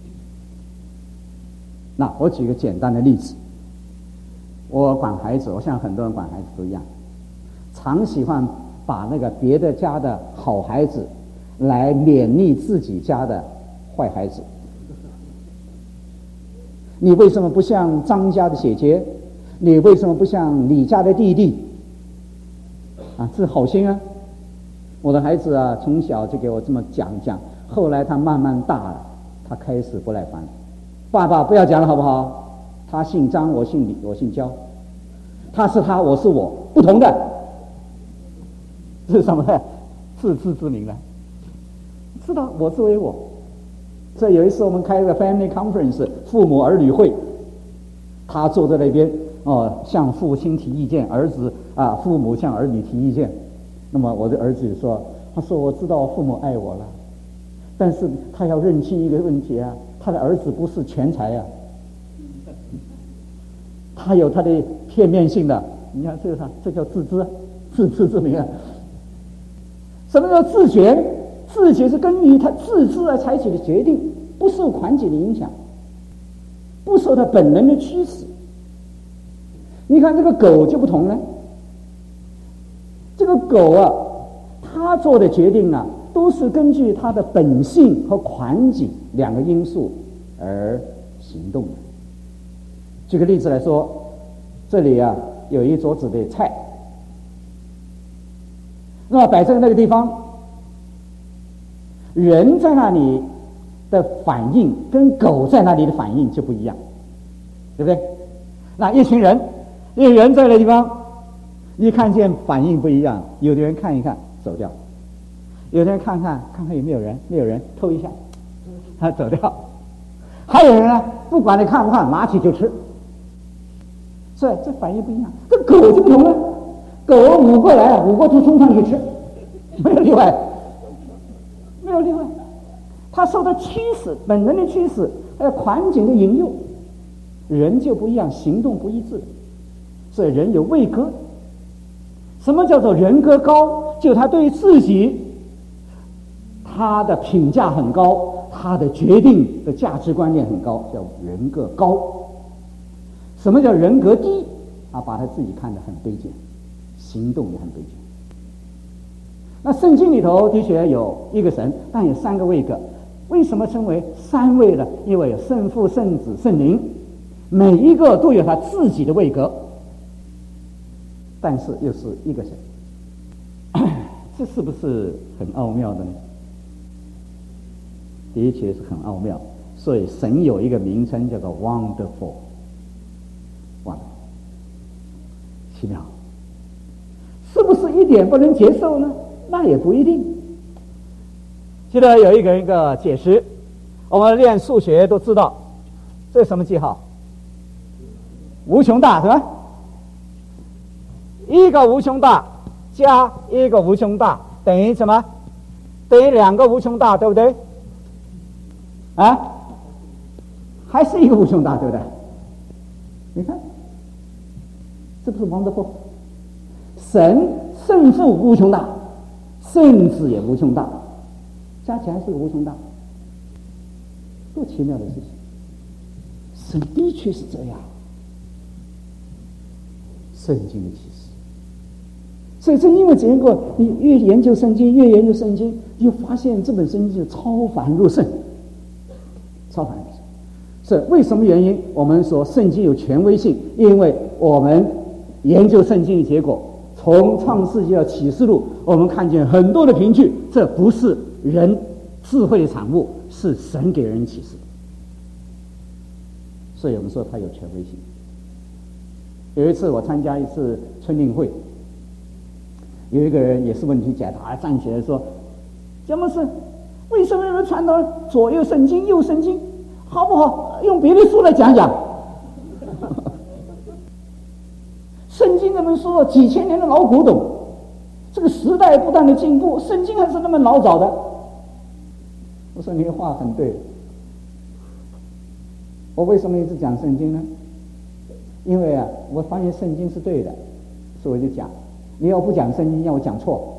那我举个简单的例子，我管孩子，我像很多人管孩子都一样，常喜欢把那个别的家的好孩子来勉励自己家的坏孩子。你为什么不像张家的姐姐？你为什么不像李家的弟弟？啊，这好心啊！我的孩子啊，从小就给我这么讲讲，后来他慢慢大了，他开始不耐烦。爸爸不要讲了好不好？他姓张，我姓李，我姓焦。他是他，我是我，不同的。这是什么呢？自知之明呢？知道我之为我。所以有一次我们开个 family conference， 父母儿女会，他坐在那边哦，向父亲提意见，儿子啊，父母向儿女提意见。那么我的儿子说，他说我知道父母爱我了， 但是他要认清一个问题啊，他的儿子不是全才啊，他有他的片面性的。你看这个啥？这叫自知，自知之明啊。什么叫自觉？自觉是根据他自知而采取的决定，不受环境的影响，不受他本能的驱使。你看这个狗就不同了，这个狗啊，它做的决定啊，都是根据它的本性和环境两个因素而行动的。举个例子来说，这里啊有一桌子的菜，那么摆在那个地方，人在那里的反应跟狗在那里的反应就不一样，对不对？那一群人，一个人在那个地方，一看见反应不一样，有的人看一看走掉，有的人看看看看有没有人，没有人偷一下，他走掉，还有人呢，不管你看不看，拿起就吃。所以这反应不一样。这狗就不同了，狗捂过来，捂过头冲上去吃，没有例外，没有例外。它受到驱使，本能的驱使，还有环境的引诱，人就不一样，行动不一致。所以人有位格。什么叫做人格高？就他对自己，他的评价很高，他的决定的价值观念很高，叫人格高。什么叫人格低？啊，把他自己看得很卑贱，行动也很卑贱。那圣经里头的确有一个神，但有三个位格。为什么称为三位呢？因为有圣父、圣子、圣灵，每一个都有他自己的位格，但是又是一个神。这是不是很奥妙的呢？的确是很奥妙。所以神有一个名称叫做 Wonderful。奇妙，是不是一点不能接受呢？那也不一定。记得有一个人一个解释，我们练数学都知道，这是什么记号？无穷大，是吧？一个无穷大加一个无穷大等于什么？等于两个无穷大，对不对？啊，还是一个无穷大，对不对？你看。是不是 wonderful？ 神圣父无穷大，圣子也无穷大，加起来是个无穷大，多奇妙的事情！神的确是这样，圣经的启示。所以正因为这个，你越研究圣经，越研究圣经，你就发现这本圣经是超凡入圣，超凡入圣。是为什么原因？我们说圣经有权威性，因为我们研究圣经的结果，从创世纪到启示录，我们看见很多的凭据，这不是人智慧的产物，是神给人启示。所以我们说它有权威性。有一次我参加一次春令会，有一个人也是问题解答，站起来说：“詹姆斯，为什么有人传到左右圣经、右圣经？好不好用别的书来讲讲？”圣经这本书几千年的老古董，这个时代不断的进步，圣经还是那么老早的。我说你的话很对，我为什么一直讲圣经呢？因为啊，我发现圣经是对的，所以我就讲。你要不讲圣经，让我讲错，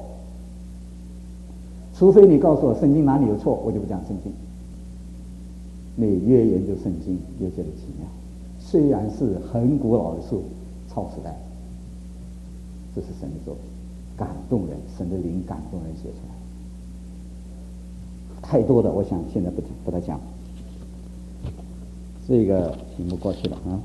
除非你告诉我圣经哪里有错，我就不讲圣经。你越研究圣经，越觉得奇妙。虽然是很古老的书，超时代，这是神的作品，感动人，神的灵感动人写出来。太多的，我想现在不不太讲。这个题目过去了啊。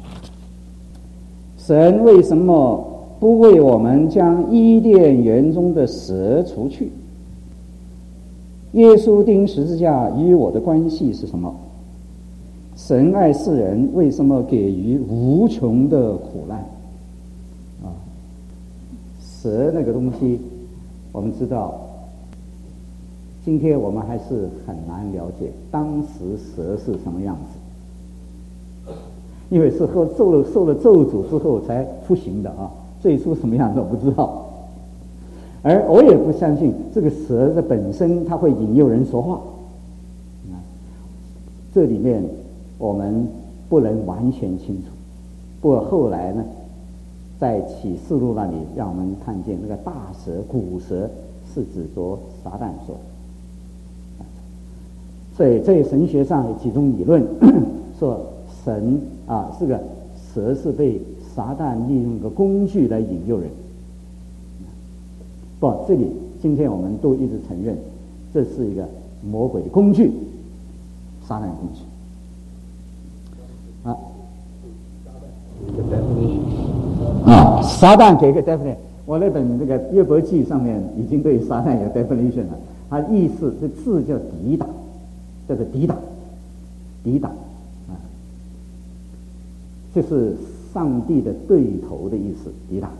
神为什么不为我们将伊甸园中的蛇除去？耶稣钉十字架与我的关系是什么？神爱世人，为什么给予无穷的苦难？啊，蛇那个东西，我们知道，今天我们还是很难了解当时蛇是什么样子，因为是后受了受了咒诅之后才出行的啊，最初什么样子我不知道。而我也不相信这个蛇的本身它会引诱人说话， 这里面我们不能完全清楚。不过后来呢，在启示录那里让我们看见那个大蛇古蛇是指着撒旦说的，所以在神学上有几种理论说神啊，这个蛇是被撒旦利用个工具来引诱人。不，这里今天我们都一直承认这是一个魔鬼的工具，撒旦的工具啊。啊，撒旦给一个 definition， 我那本这个约伯记上面已经对撒旦有 definition 了。它意思这字叫抵挡，叫做抵挡，抵挡啊，这是上帝的对头的意思，抵挡。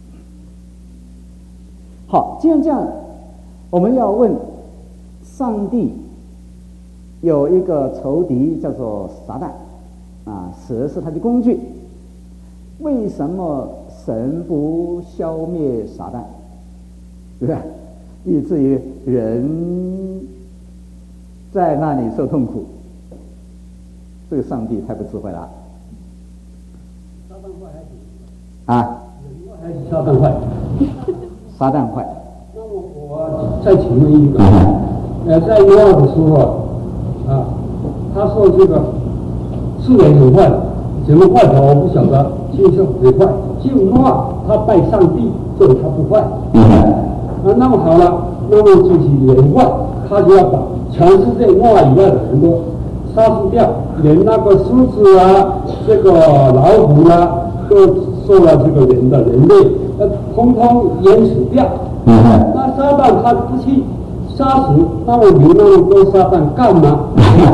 好，既然这样，我们要问，上帝有一个仇敌叫做撒旦啊，蛇是他的工具。为什么神不消灭撒旦？对不对？以至于人在那里受痛苦，这个上帝太不智慧了。 撒旦坏还是啊？ 还是撒旦坏？ 撒旦坏。 那么我再请问一个，呃，在约翰的时候啊，他说这个是人很坏，怎么坏法我不晓得，就是很坏。就诺他拜上帝，所以他不坏。啊，那么好了，那么就是人坏，他就要把全世界诺以外的人都杀死掉，连那个狮子啊，这个老虎啊，都受了这个人的人类，呃，通通淹死掉。那撒旦他不去杀死，那么你那么多撒旦干嘛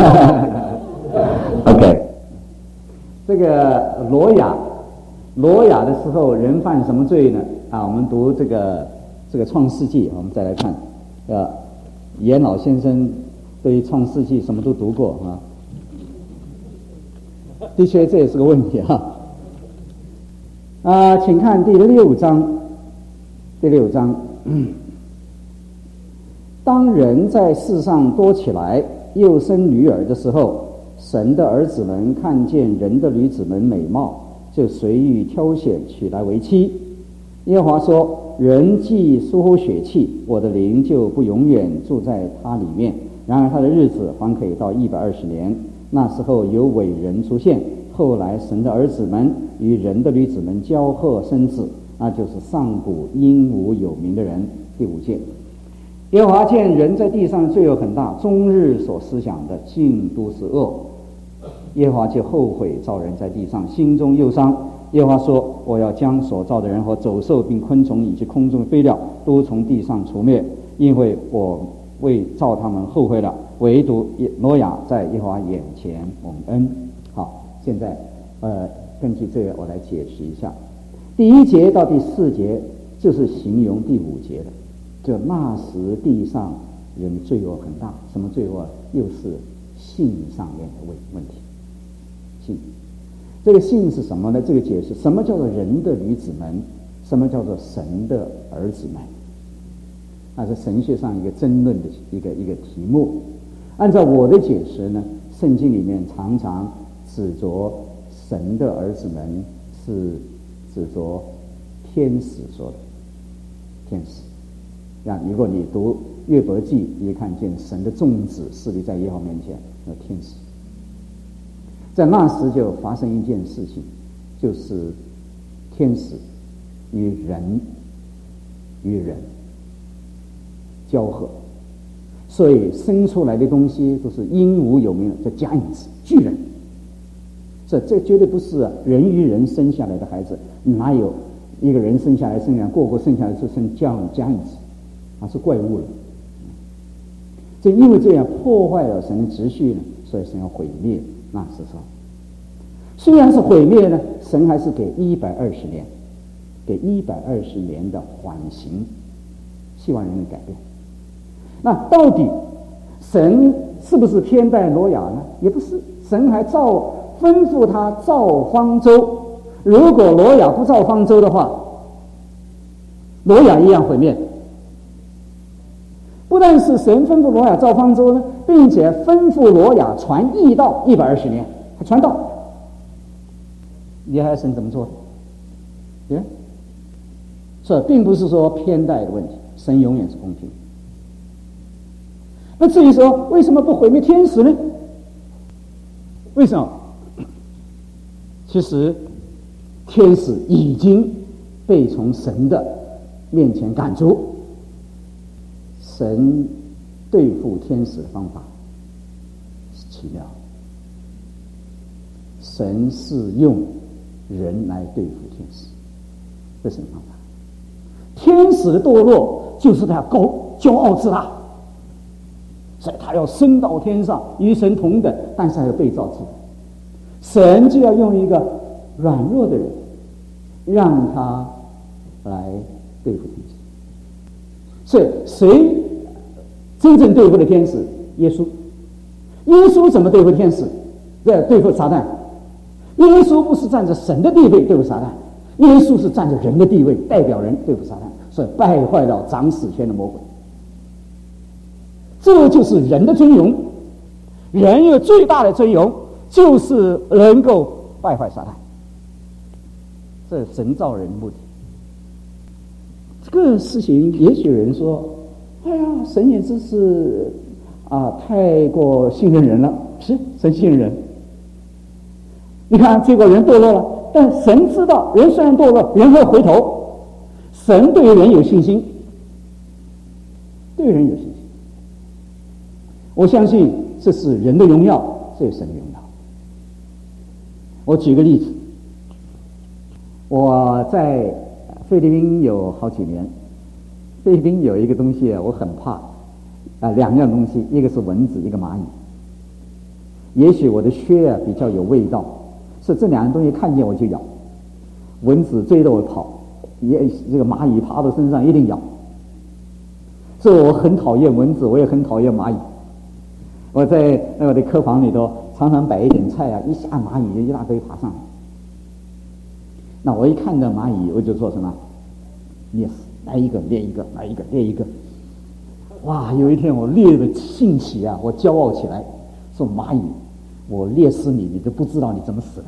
？OK， 这个挪亚，挪亚的时候人犯什么罪呢？啊，我们读这个这个创世纪，我们再来看，呃，严老先生对于创世纪什么都读过啊，的确这也是个问题哈。啊，请看第六章，第六章。当人在世上多起来，又生女儿的时候，神的儿子们看见人的女子们美貌，就随意挑选娶来为妻。耶和华说：人既疏忽血气，我的灵就不永远住在他里面。然而他的日子还可以到一百二十年。那时候有伟人出现，后来神的儿子们与人的女子们交合生子，那就是上古英武有名的人。第五节，耶和华见人在地上罪恶很大，终日所思想的尽都是恶。耶和华就后悔造人在地上，心中忧伤。耶和华说：我要将所造的人和走兽并昆虫以及空中的飞鸟都从地上除灭，因为我为造他们后悔了。唯独挪亚在耶和华眼前蒙恩。好，现在呃，根据这个我来解释一下。第一节到第四节就是形容第五节的，就那时地上人罪恶很大。什么罪恶？又是性上面的问问题。性，这个性是什么呢？这个解释，什么叫做人的女子们？什么叫做神的儿子们？那是神学上一个争论的一个一个题目。按照我的解释呢，圣经里面常常指着神的儿子们是指着天使说的，天使。那如果你读约伯记，你看见神的众子侍立在耶和华面前，那天使。在那时就发生一件事情，就是天使与人与人交合，所以生出来的东西都是英武有名的，叫加影子巨人。这这绝对不是、啊、人与人生下来的孩子，哪有一个人生下来生下来个个生下来是生加加影子，啊是怪物了。就因为这样破坏了神的秩序呢，所以神要毁灭那时候。虽然是毁灭呢，神还是给一百二十年，给一百二十年的缓刑，希望人能改变。那到底神是不是偏待挪亚呢？也不是，神还造吩咐他造方舟。如果挪亚不造方舟的话，挪亚一样毁灭。 不但是神吩咐挪亚造方舟呢，并且吩咐挪亚传义道一百二十年，还传道。你还神怎么做的？对，这并不是说偏待的问题，神永远是公平。那至于说为什么不毁灭天使呢？为什么？其实天使已经被从神的面前赶出。神对付天使的方法是奇妙，神是用人来对付天使，这是什么方法？天使的堕落就是他高骄傲自大，所以他要升到天上与神同等，但是还有被造之人，神就要用一个软弱的人让他来对付天使。所以谁真正对付的天使？耶稣。耶稣怎么对付天使？对，对付撒旦。耶稣不是站着神的地位对付撒旦，耶稣是站着人的地位，代表人对付撒旦，所以败坏了掌死天的魔鬼。这就是人的尊荣，人有最大的尊荣就是能够败坏撒旦，这是神造人的目的。这个事情也许有人说，哎呀，神也真是啊，太过信任人了。是，神信任人。你看，结果人堕落了，但神知道人虽然堕落，人会回头。神对人有信心，对人有信心。我相信这是人的荣耀，这是神的荣耀。我举个例子，我在菲律宾有好几年，菲律宾有一个东西啊，我很怕啊、呃，两样东西，一个是蚊子，一个蚂蚁。也许我的靴啊比较有味道，是这两样东西看见我就咬，蚊子追着我跑，也这个蚂蚁爬到身上一定咬。所以我很讨厌蚊子，我也很讨厌蚂蚁。我在我的客房里头常常摆一点菜啊，一下蚂蚁就一大堆爬上来。那我一看到蚂蚁，我就做什么？猎死，来一个猎一个，来一个猎一个。哇！有一天我猎的兴起啊，我骄傲起来，说蚂蚁，我猎死你，你都不知道你怎么死的。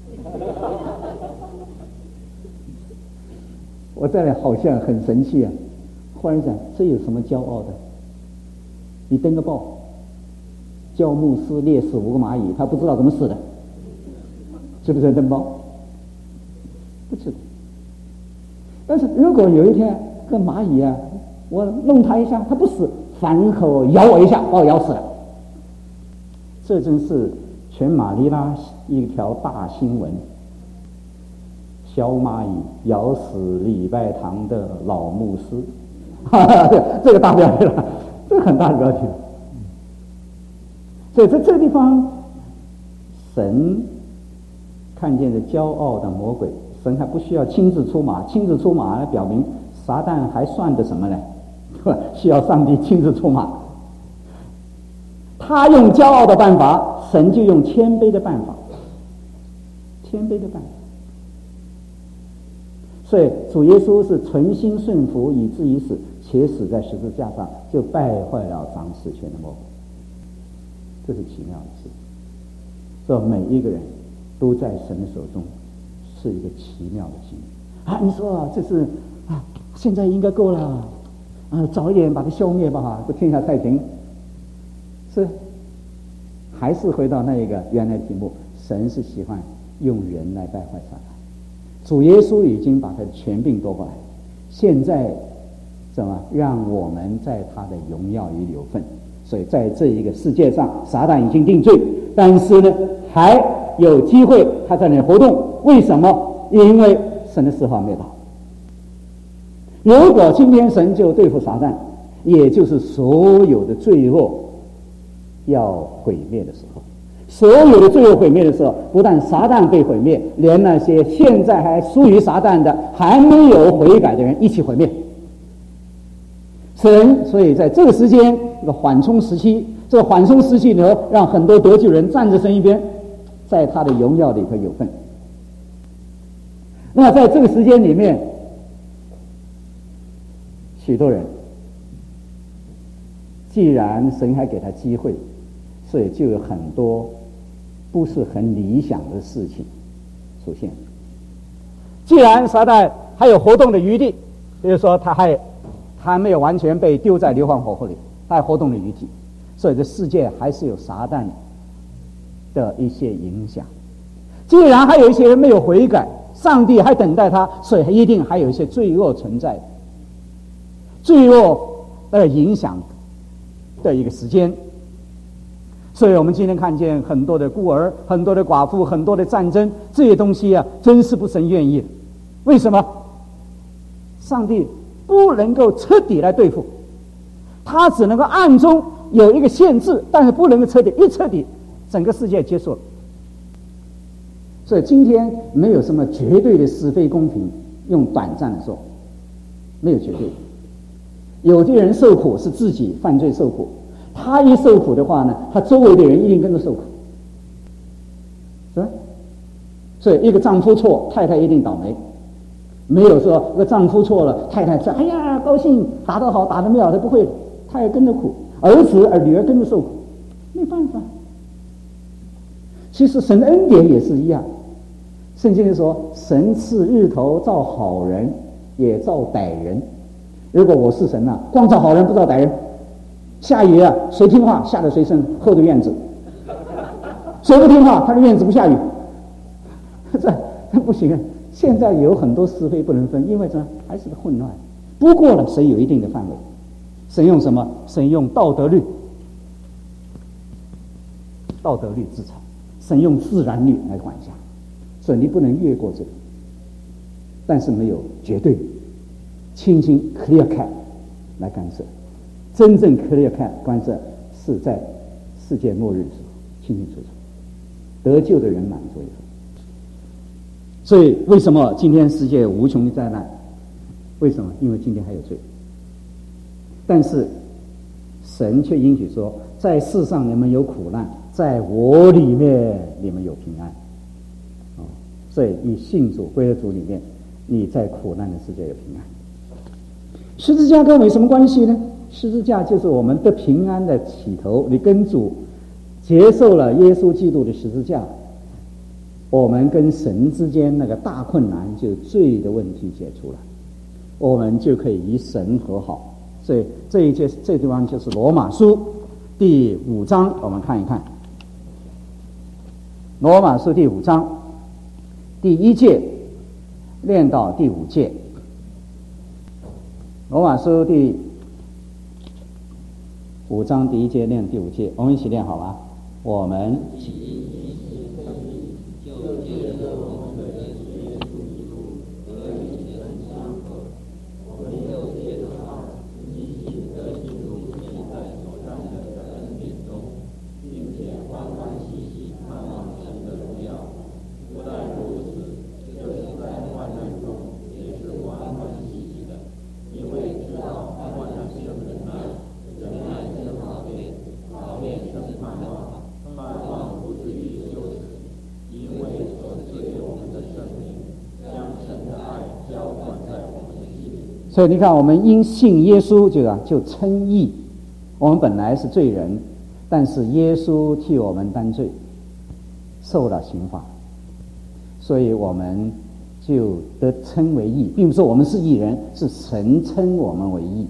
我在那好像很神气啊，忽然想，这有什么骄傲的？你登个报，教牧师猎死五个蚂蚁，他不知道怎么死的，是不是登报？不知道。但是如果有一天个蚂蚁啊，我弄它一下，它不死，反口咬我一下，把我咬死了，这真是全马尼拉一条大新闻。小蚂蚁咬死礼拜堂的老牧师，哈哈，这个大标题了，这个很大的标题。所以在这个地方，神看见的骄傲的魔鬼，神还不需要亲自出马，亲自出马来表明撒旦还算得什么呢？需要上帝亲自出马。他用骄傲的办法，神就用谦卑的办法，谦卑的办法。所以主耶稣是存心顺服，以至于死，且死在十字架上，就败坏了掌死权的魔鬼。这是奇妙的事。所以每一个人都在神的手中，是一个奇妙的经历啊！你说啊，这是啊，现在应该够了啊，早一点把它消灭吧，不天下太平。是，还是回到那一个原来题目，神是喜欢用人来败坏撒旦。主耶稣已经把他的权柄夺过来，现在怎么让我们在他的荣耀里有份？所以在这一个世界上，撒旦已经定罪，但是呢，还有机会他在那里活动。为什么？因为神的四方灭道。如果今天神就对付撒旦，也就是所有的罪恶要毁灭的时候。所有的罪恶毁灭的时候，不但撒旦被毁灭，连那些现在还属于撒旦的还没有悔改的人一起毁灭。神所以在这个时间，这个缓冲时期，这个缓冲时期里头，让很多得救人站在神一边，在他的荣耀里头有份。那在这个时间里面，许多人既然神还给他机会，所以就有很多不是很理想的事情出现。既然撒旦还有活动的余地，比如说他还他还没有完全被丢在硫磺火湖里，他还活动的余地，所以这世界还是有撒旦的一些影响。既然还有一些人没有悔改，上帝还等待他，所以一定还有一些罪恶存在，罪恶的影响的一个时间。所以我们今天看见很多的孤儿，很多的寡妇，很多的战争，这些东西啊，真是不神愿意的。为什么？上帝不能够彻底来对付，他只能够暗中有一个限制，但是不能够彻底，一彻底整个世界结束了。所以今天没有什么绝对的是非公平，用短暂的说，没有绝对。有的人受苦是自己犯罪受苦，他一受苦的话呢，他周围的人一定跟着受苦，是吧？所以一个丈夫错，太太一定倒霉。没有说一个丈夫错了，太太说哎呀高兴，打得好，打得没有，他不会，他也跟着苦，儿子儿女儿跟着受苦，没办法。其实神的恩典也是一样，圣经里说神赐日头照好人也照歹人。如果我是神啊，光照好人不照歹人，下雨啊谁听话下得谁身后的院子，谁不听话他的院子不下雨，这这不行啊。现在有很多是非不能分，因为这还是个混乱。不过呢，神有一定的范围，神用什么？神用道德律，道德律制裁，神用自然律来管辖，所以你不能越过这个。但是没有绝对清清 clear cut 来干涉，真正 clear cut 干涉是在世界末日的时候清清楚楚，得救的人满足以后。所以为什么今天世界有无穷的灾难？为什么？因为今天还有罪。但是神却应许说，在世上你们有苦难，在我里面你们有平安。哦，所以你信主归了主里面，你在苦难的世界有平安。十字架跟我们有什么关系呢？十字架就是我们得平安的起头。你跟主接受了耶稣基督的十字架，我们跟神之间那个大困难，就罪的问题解除了，我们就可以与神和好。所以这一节这地方就是罗马书第五章，我们看一看。罗马书第五章第一节念到第五节。罗马书第五章第一节念第五节，我们一起念好吗？我们所以你看，我们因信耶稣就啊就称义。我们本来是罪人，但是耶稣替我们担罪，受了刑罚，所以我们就得称为义，并不是说我们是义人，是神称我们为义。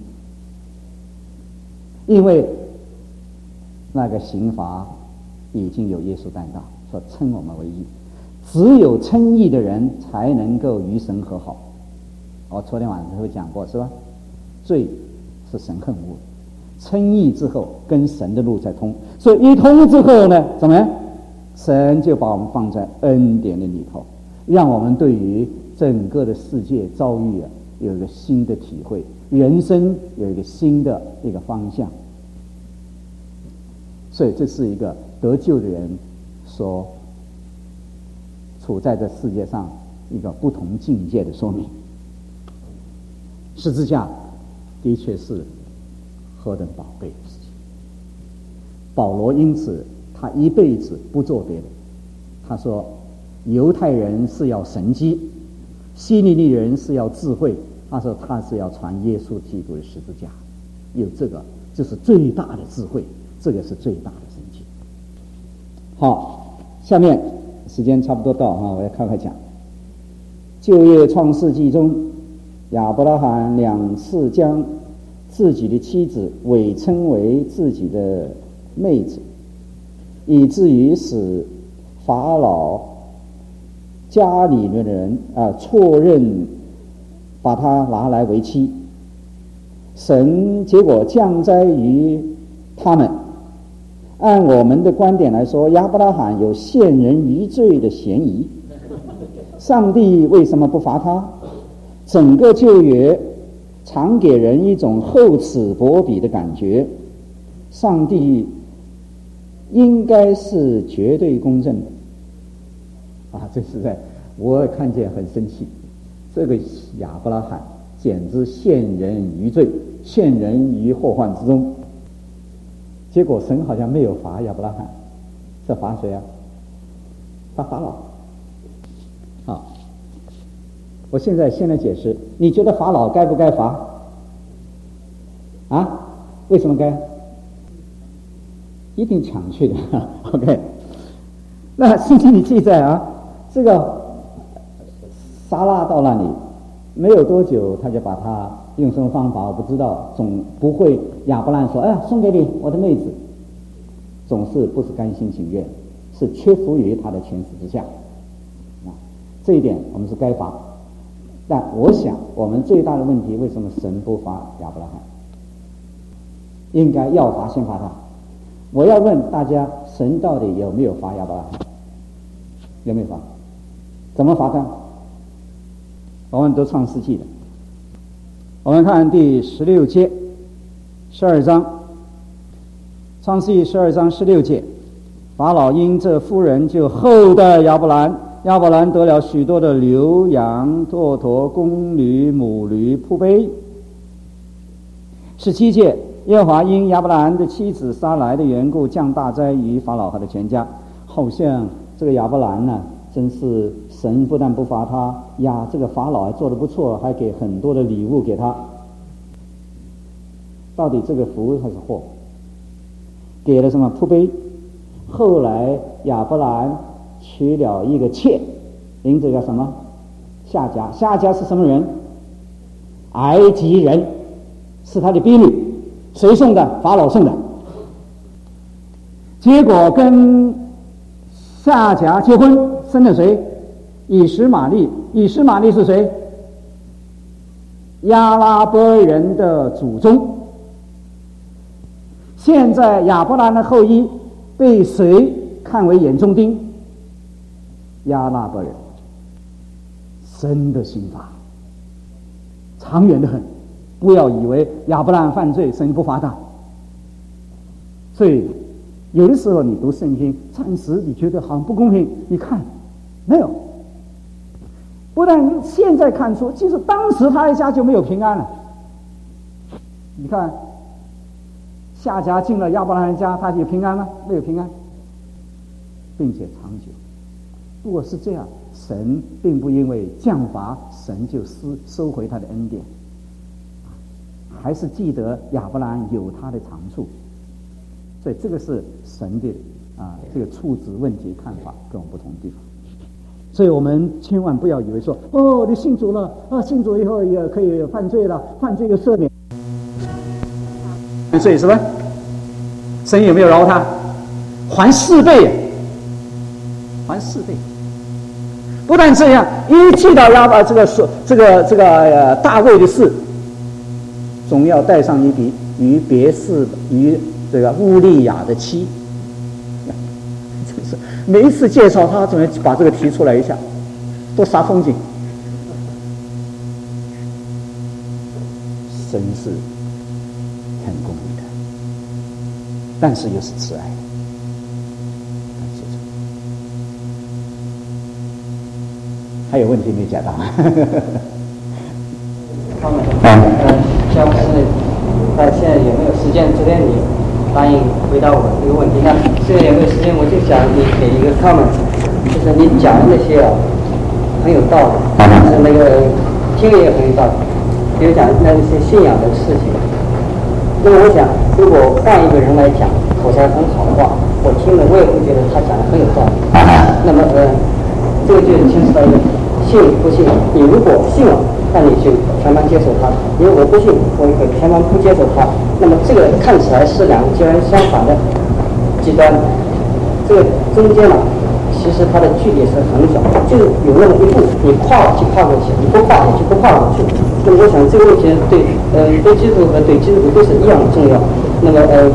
因为那个刑罚已经有耶稣担当，说称我们为义。只有称义的人才能够与神和好。我昨天晚上会讲过，是吧？罪是神恨恶，称义之后跟神的路才通，所以一通之后呢，怎么样？神就把我们放在恩典的里头，让我们对于整个的世界遭遇啊有一个新的体会，人生有一个新的一个方向。所以这是一个得救的人所处在这世界上一个不同境界的说明。十字架的确是何等宝贵的事情。保罗因此他一辈子不做别的，他说犹太人是要神迹，希利尼人是要智慧，他说他是要传耶稣基督的十字架，有这个这是最大的智慧，这个是最大的神奇。好，下面时间差不多到哈，我要快快讲。旧约创世纪中，亚伯拉罕两次将自己的妻子伪称为自己的妹子，以至于使法老家里的人啊错认把他拿来为妻。神结果降灾于他们。按我们的观点来说，亚伯拉罕有陷人于罪的嫌疑。上帝为什么不罚他？整个旧约常给人一种厚此薄彼的感觉，上帝应该是绝对公正的啊！这实在我看见很生气，这个亚伯拉罕简直陷人于罪，陷人于祸患之中。结果神好像没有罚亚伯拉罕，这罚谁啊？罚法老。啊，我现在先来解释，你觉得法老该不该罚？啊？为什么该？一定抢去的。OK， 那圣经里记载啊，这个撒拉到那里没有多久，他就把他用什么方法我不知道，总不会亚伯兰说：“哎，送给你我的妹子。”总是不是甘心情愿，是屈服于他的权势之下。啊，这一点我们是该罚。但我想，我们最大的问题，为什么神不罚亚伯拉罕？应该要罚先罚他。我要问大家，神到底有没有罚亚伯拉罕？有没有罚？怎么罚他？我们都创世纪的。我们看第十六节，十二章，创世纪十二章十六节，法老因这妇人就厚待亚伯兰，亚伯兰得了许多的牛羊、骆驼、公驴、母驴、仆婢。十七节，耶和华因亚伯兰的妻子撒来的缘故，降大灾于法老和他全家。好像这个亚伯兰呢，真是神不但不罚他呀，这个法老还做得不错，还给很多的礼物给他。到底这个福还是祸？给了什么仆婢？后来亚伯兰娶了一个妾，名字叫什么？夏甲。夏甲是什么人？埃及人，是他的婢女。谁送的？法老送的。结果跟夏甲结婚，生了谁？以实玛利。以实玛利是谁？亚拉伯人的祖宗。现在亚伯兰的后裔被谁看为眼中钉？亚拉伯人。神的刑罚长远的很，不要以为亚伯兰犯罪神不罚他。所以有的时候你读圣经，暂时你觉得好像不公平，你看没有，不但现在看出，其实当时他一家就没有平安了。你看夏甲进了亚伯兰家，他就平安吗？没有平安，并且长久。如果是这样，神并不因为降罚，神就收收回他的恩典，还是记得亚伯兰有他的长处。所以这个是神的啊，这个处置问题看法跟我们不同的地方。所以我们千万不要以为说，哦，你信主了啊，信主以后也可以犯罪了，犯罪就赦免。犯罪是吧？神有没有饶他？还四倍，还四倍。不但这样，一提到亚伯这个说这个这个呃大卫的事，总要带上一笔与别是与这个乌利亚的妻。真是每一次介绍他，总要把这个提出来一下，多煞风景。神是很公义的，但是又是慈爱的。还有问题没解答？ 他们呃，教师，他现在有没有时间？昨天你答应回答我这个问题，那现在有没有时间？我就想你给一个 comment， 就是你讲的那些啊，很有道理，但是那个听也很有道理。比如讲那些信仰的事情， 那么我想，如果换一个人来讲，口才很好的话，我听了我也会觉得他讲的很有道理。那么呃，这个就牵涉到一个信不信。你如果信了，那你就全盘接受他；如果不信，我也可以全盘不接受他。那么这个看起来是两个截然相反的极端，这个中间呢，其实它的距离是很小，就有那么一步，你跨了就跨过去，你不跨也就不跨过去。那么我想这个问题对呃对基督徒和对基督徒都是一样的重要。那么呃，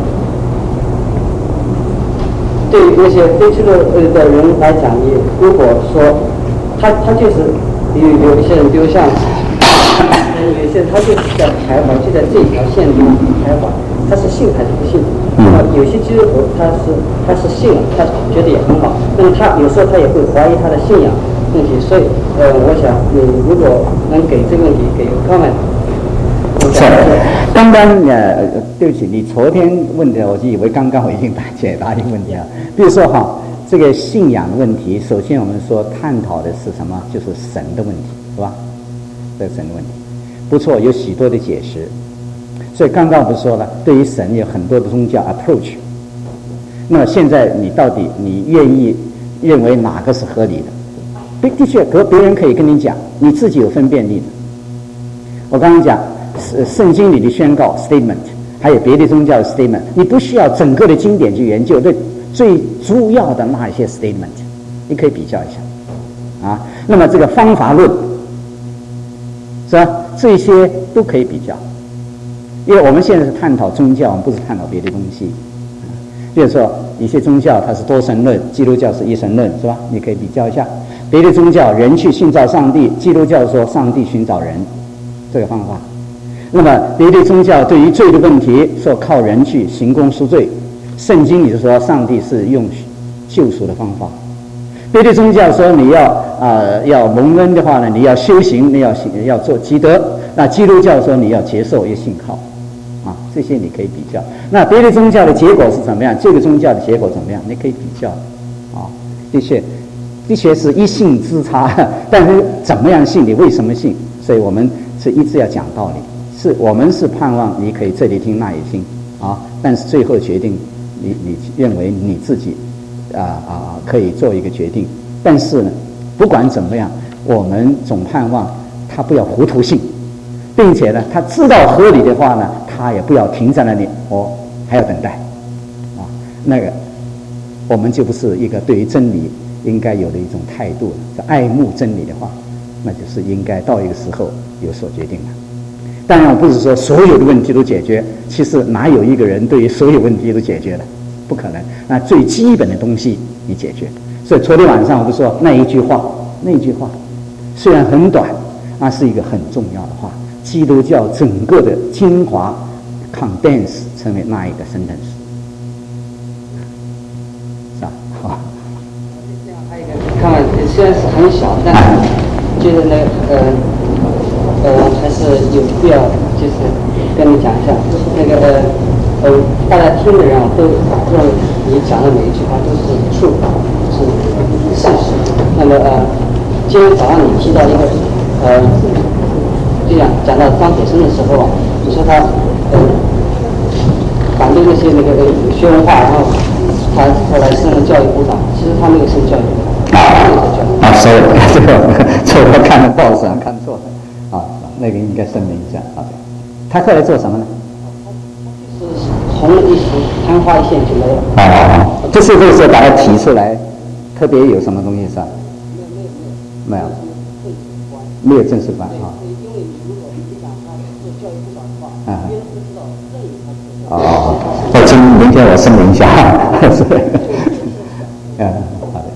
对于那些非基督徒的人来讲，你如果说他他就是有有一些人，比如像。有些人他就是在徘徊，就在这一条线里徘徊，他是信还是不信？那么有些基督徒他是他是信了，他觉得也很好，那么他有时候他也会怀疑他的信仰问题，所以呃，我想你如果能给这个问题给个 comment。 是，刚刚呃，对不起，你昨天问的，我就以为刚刚我已经答解答一个问题了。比如说哈，这个信仰问题，首先我们说探讨的是什么？就是神的问题，是吧？这个神的问题。不错，有许多的解释。所以刚刚不是说了，对于神有很多的宗教 approach。那么现在你到底你愿意认为哪个是合理的？的确，和别人可以跟你讲，你自己有分辨力的。我刚刚讲，圣经里的宣告 statement， 还有别的宗教的 statement， 你不需要整个的经典去研究，对最主要的那一些 statement， 你可以比较一下啊。那么这个方法论，是吧？这些都可以比较，因为我们现在是探讨宗教，我们不是探讨别的东西。比如说，一些宗教它是多神论，基督教是一神论，是吧？你可以比较一下。别的宗教人去寻找上帝，基督教说上帝寻找人，这个方法。那么别的宗教对于罪的问题说靠人去行功赎罪，圣经里说上帝是用救赎的方法。别的宗教说你要啊、呃、要蒙恩的话呢，你要修行，你要要做积德。那基督教说你要接受一信靠，啊，这些你可以比较。那别的宗教的结果是怎么样？这个宗教的结果怎么样？你可以比较，啊，的确，的确是一信之差。但是怎么样信？你为什么信？所以我们是一直要讲道理。是我们是盼望你可以这里听那里听啊，但是最后决定你你认为你自己。啊啊，可以做一个决定，但是呢，不管怎么样，我们总盼望他不要糊涂信，并且呢，他知道合理的话呢，他也不要停在那里，哦，还要等待，啊，那个我们就不是一个对于真理应该有的一种态度了。爱慕真理的话，那就是应该到一个时候有所决定了。当然，我不是说所有的问题都解决，其实哪有一个人对于所有问题都解决了？不可能，那最基本的东西你解决。所以昨天晚上我就说那一句话，那一句话虽然很短，那是一个很重要的话。基督教整个的精华 condense 成为那一个 sentence， 是吧？好。 这样还有一个，看看虽然是很小，但是就是那呃呃还是有必要，就是跟你讲一下那个呃。呃，大家听的人啊，都认为你讲的每一句话都是 true， 是事实。那么呃，今天早上你提到一个呃，就讲讲到张铁生的时候啊，你说他呃反对那些那个学文化，然后他后来升了教育部长，其实他没有升教育部长，他没有教育部长。 啊，所以这个这个看了报纸上看错了啊，那个应该声明一下啊。他后来做什么呢？ 红一时昙花一现就没有。 哦，这是为什么把它提出来？特别有什么东西是吧？没有，没有正式官啊。 因为你如果你讲他是教育部长的话，别人不知道，认为他是。 哦，我今明天我声明一下，是，嗯，好的。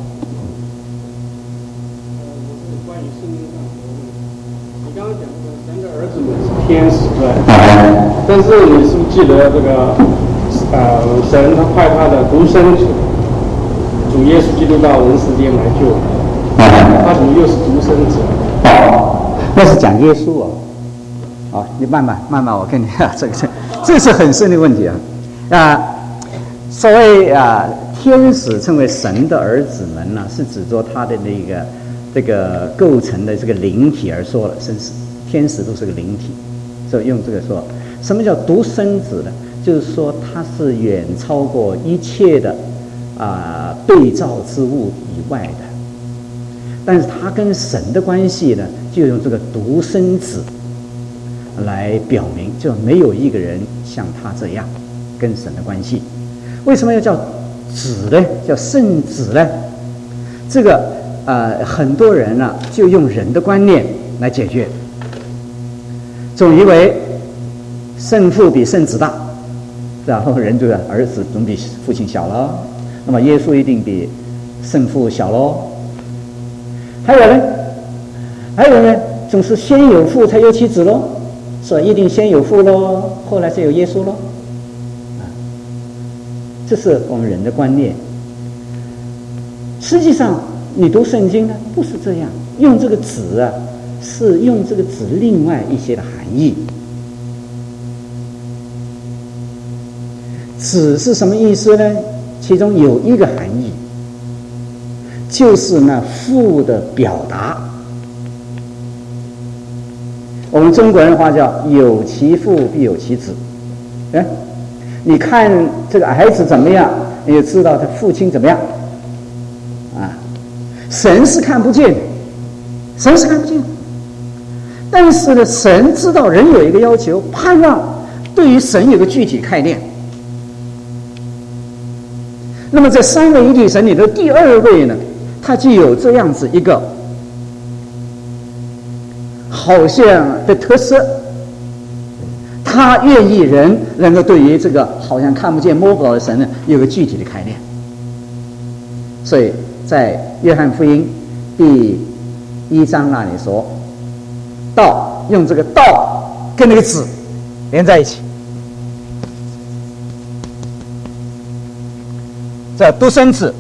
关于圣经上的问题，你刚刚讲说神的儿子们是天使，对吧？但是你是不是记得这个呃，神他派他的独生子主耶稣基督到人世间来救我们，他怎么又是独生子？ 哦，那是讲耶稣哦。哦，你慢慢慢慢，我跟你啊，这个这是很深的问题啊。啊，所谓啊，天使称为神的儿子们呢，是指着他的那个这个构成的这个灵体而说了，真是天使都是个灵体，所以用这个说。 什么叫独生子呢？就是说他是远超过一切的啊、呃、被造之物以外的，但是他跟神的关系呢，就用这个独生子来表明，就没有一个人像他这样跟神的关系。为什么要叫子呢？叫圣子呢？这个呃，很多人呢、啊、就用人的观念来解决，总以为圣父比圣子大，然后人这个儿子总比父亲小了，那么耶稣一定比圣父小喽。还有呢，还有呢，总是先有父才有其子喽，所以一定先有父喽，后来才有耶稣喽。啊，这是我们人的观念。实际上，你读圣经呢，不是这样，用这个子啊，是用这个子另外一些的含义。子是什么意思呢？其中有一个含义，就是那父的表达。我们中国人话叫有其父必有其子。哎，你看这个孩子怎么样，你就知道他父亲怎么样。啊，神是看不见的，神是看不见的。但是呢，神知道人有一个要求，盼望对于神有个具体概念。那么在三位一体神里的第二位呢，他就有这样子一个好像的特色，他愿意人能够对于这个好像看不见摸不着的神呢有个具体的概念。所以在约翰福音第一章那里说，道，用这个道跟那个子连在一起，这独生子，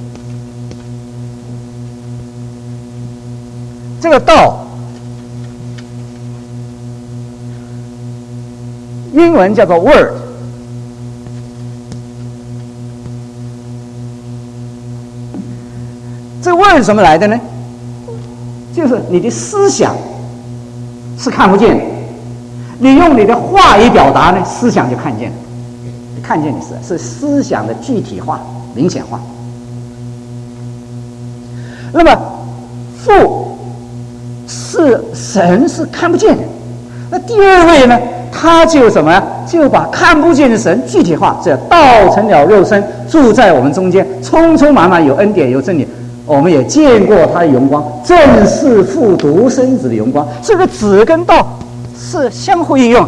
这个道英文叫做 word， 这 word 怎么来的呢？就是你的思想是看不见的，你用你的话语表达呢，思想就看见了，看见你是是思想的具体化、明显化。那么父是神是看不见的，那第二位呢，他就什么呀？就把看不见的神具体化，这道成了肉身，住在我们中间，充充满满有恩典有真理。我们也见过他的荣光，正是父独生子的荣光。这个子跟道是相互应用的，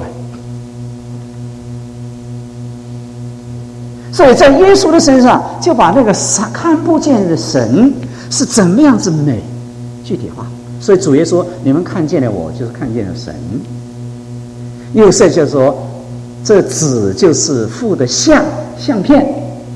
所以在耶稣的身上就把那个看不见的神是怎么样子美具体化。所以主耶稣说：“你们看见了我，就是看见了神。”又是就说，这子就是父的像相片。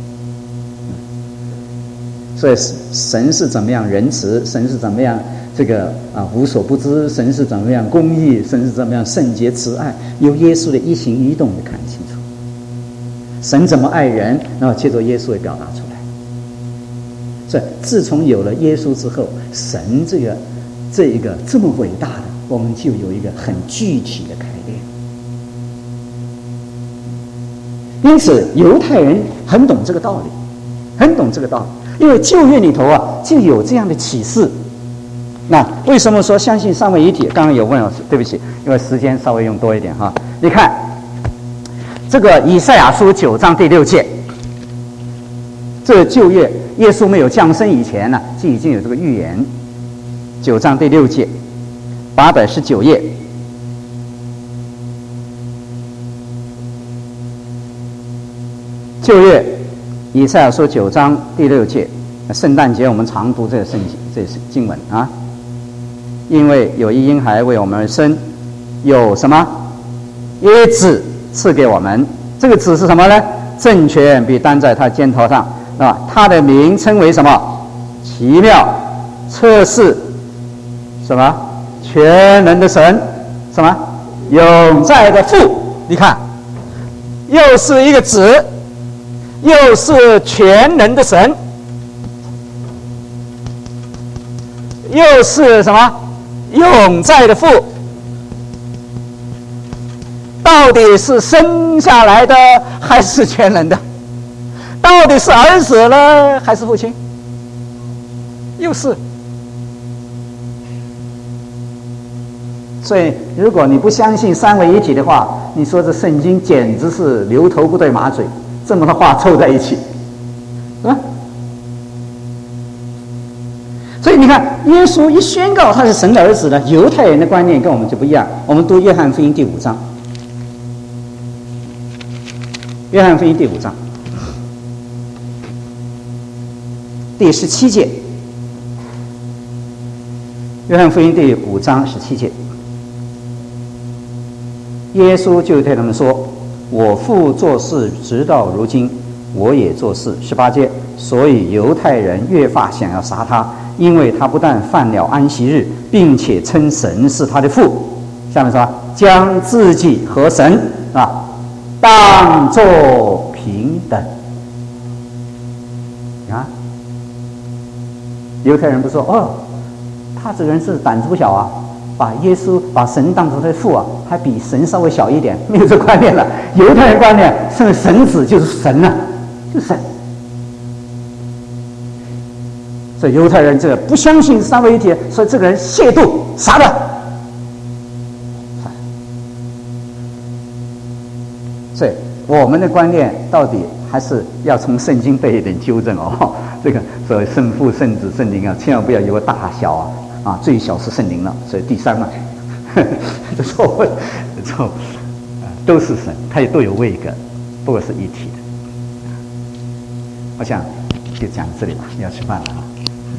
所以神是怎么样仁慈，神是怎么样这个啊无所不知，神是怎么样公义，神是怎么样圣洁慈爱，由耶稣的一行一动就看清楚。神怎么爱人，然后借着耶稣也表达出来。所以自从有了耶稣之后，神这个这一个这么伟大的，我们就有一个很具体的概念。因此犹太人很懂这个道理，很懂这个道理。因为旧约里头啊就有这样的启示。那为什么说相信三位一体？刚刚有问我，对不起，因为时间稍微用多一点哈。你看这个以赛亚书九章第六节，这旧约耶稣没有降生以前呢，就已经有这个预言。九章第六节，八百十九页。旧约以赛亚书九章第六节，圣诞节我们常读这个圣经，这是经文啊。因为有一婴孩为我们而生，有什么一子赐给我们，这个子是什么呢？政权必担在他肩头上，啊，他的名称为什么？奇妙、测试，什么？全能的神，什么？永在的父。你看，又是一个子。又是全能的神，又是什么永在的父，到到底是生下来的还是全能的？到底是儿子呢还是父亲？又是。所以，如果你不相信三位一体的话，你说这圣经简直是牛头不对马嘴，这么多话凑在一起，是吧？所以你看，耶稣一宣告他是神的儿子呢，犹太人的观念跟我们就不一样。我们读约翰福音第五章，约翰福音第五章第十七节，约翰福音第五章十七节，耶稣就对他们说：“我父做事直到如今，我也做事。”十八节，所以犹太人越发想要杀他，因为他不但犯了安息日，并且称神是他的父。下面说，将自己和神啊当作平等。啊，犹太人不说哦，他这个人是胆子不小啊，把耶稣把神当作他的父啊，还比神稍微小一点，没有这观念了。犹太人观念是神子就是神啊，就是神。所以犹太人这个不相信三位一体，所以这个人亵渎，杀了。所以我们的观念到底还是要从圣经被一点纠正哦。这个所谓圣父、圣子、圣灵啊，千万不要有个大小啊啊，最小是圣灵了，所以第三嘛，这错误，错误，都是神，它也都有位格，不过是一体的。我想就讲这里吧，要吃饭了。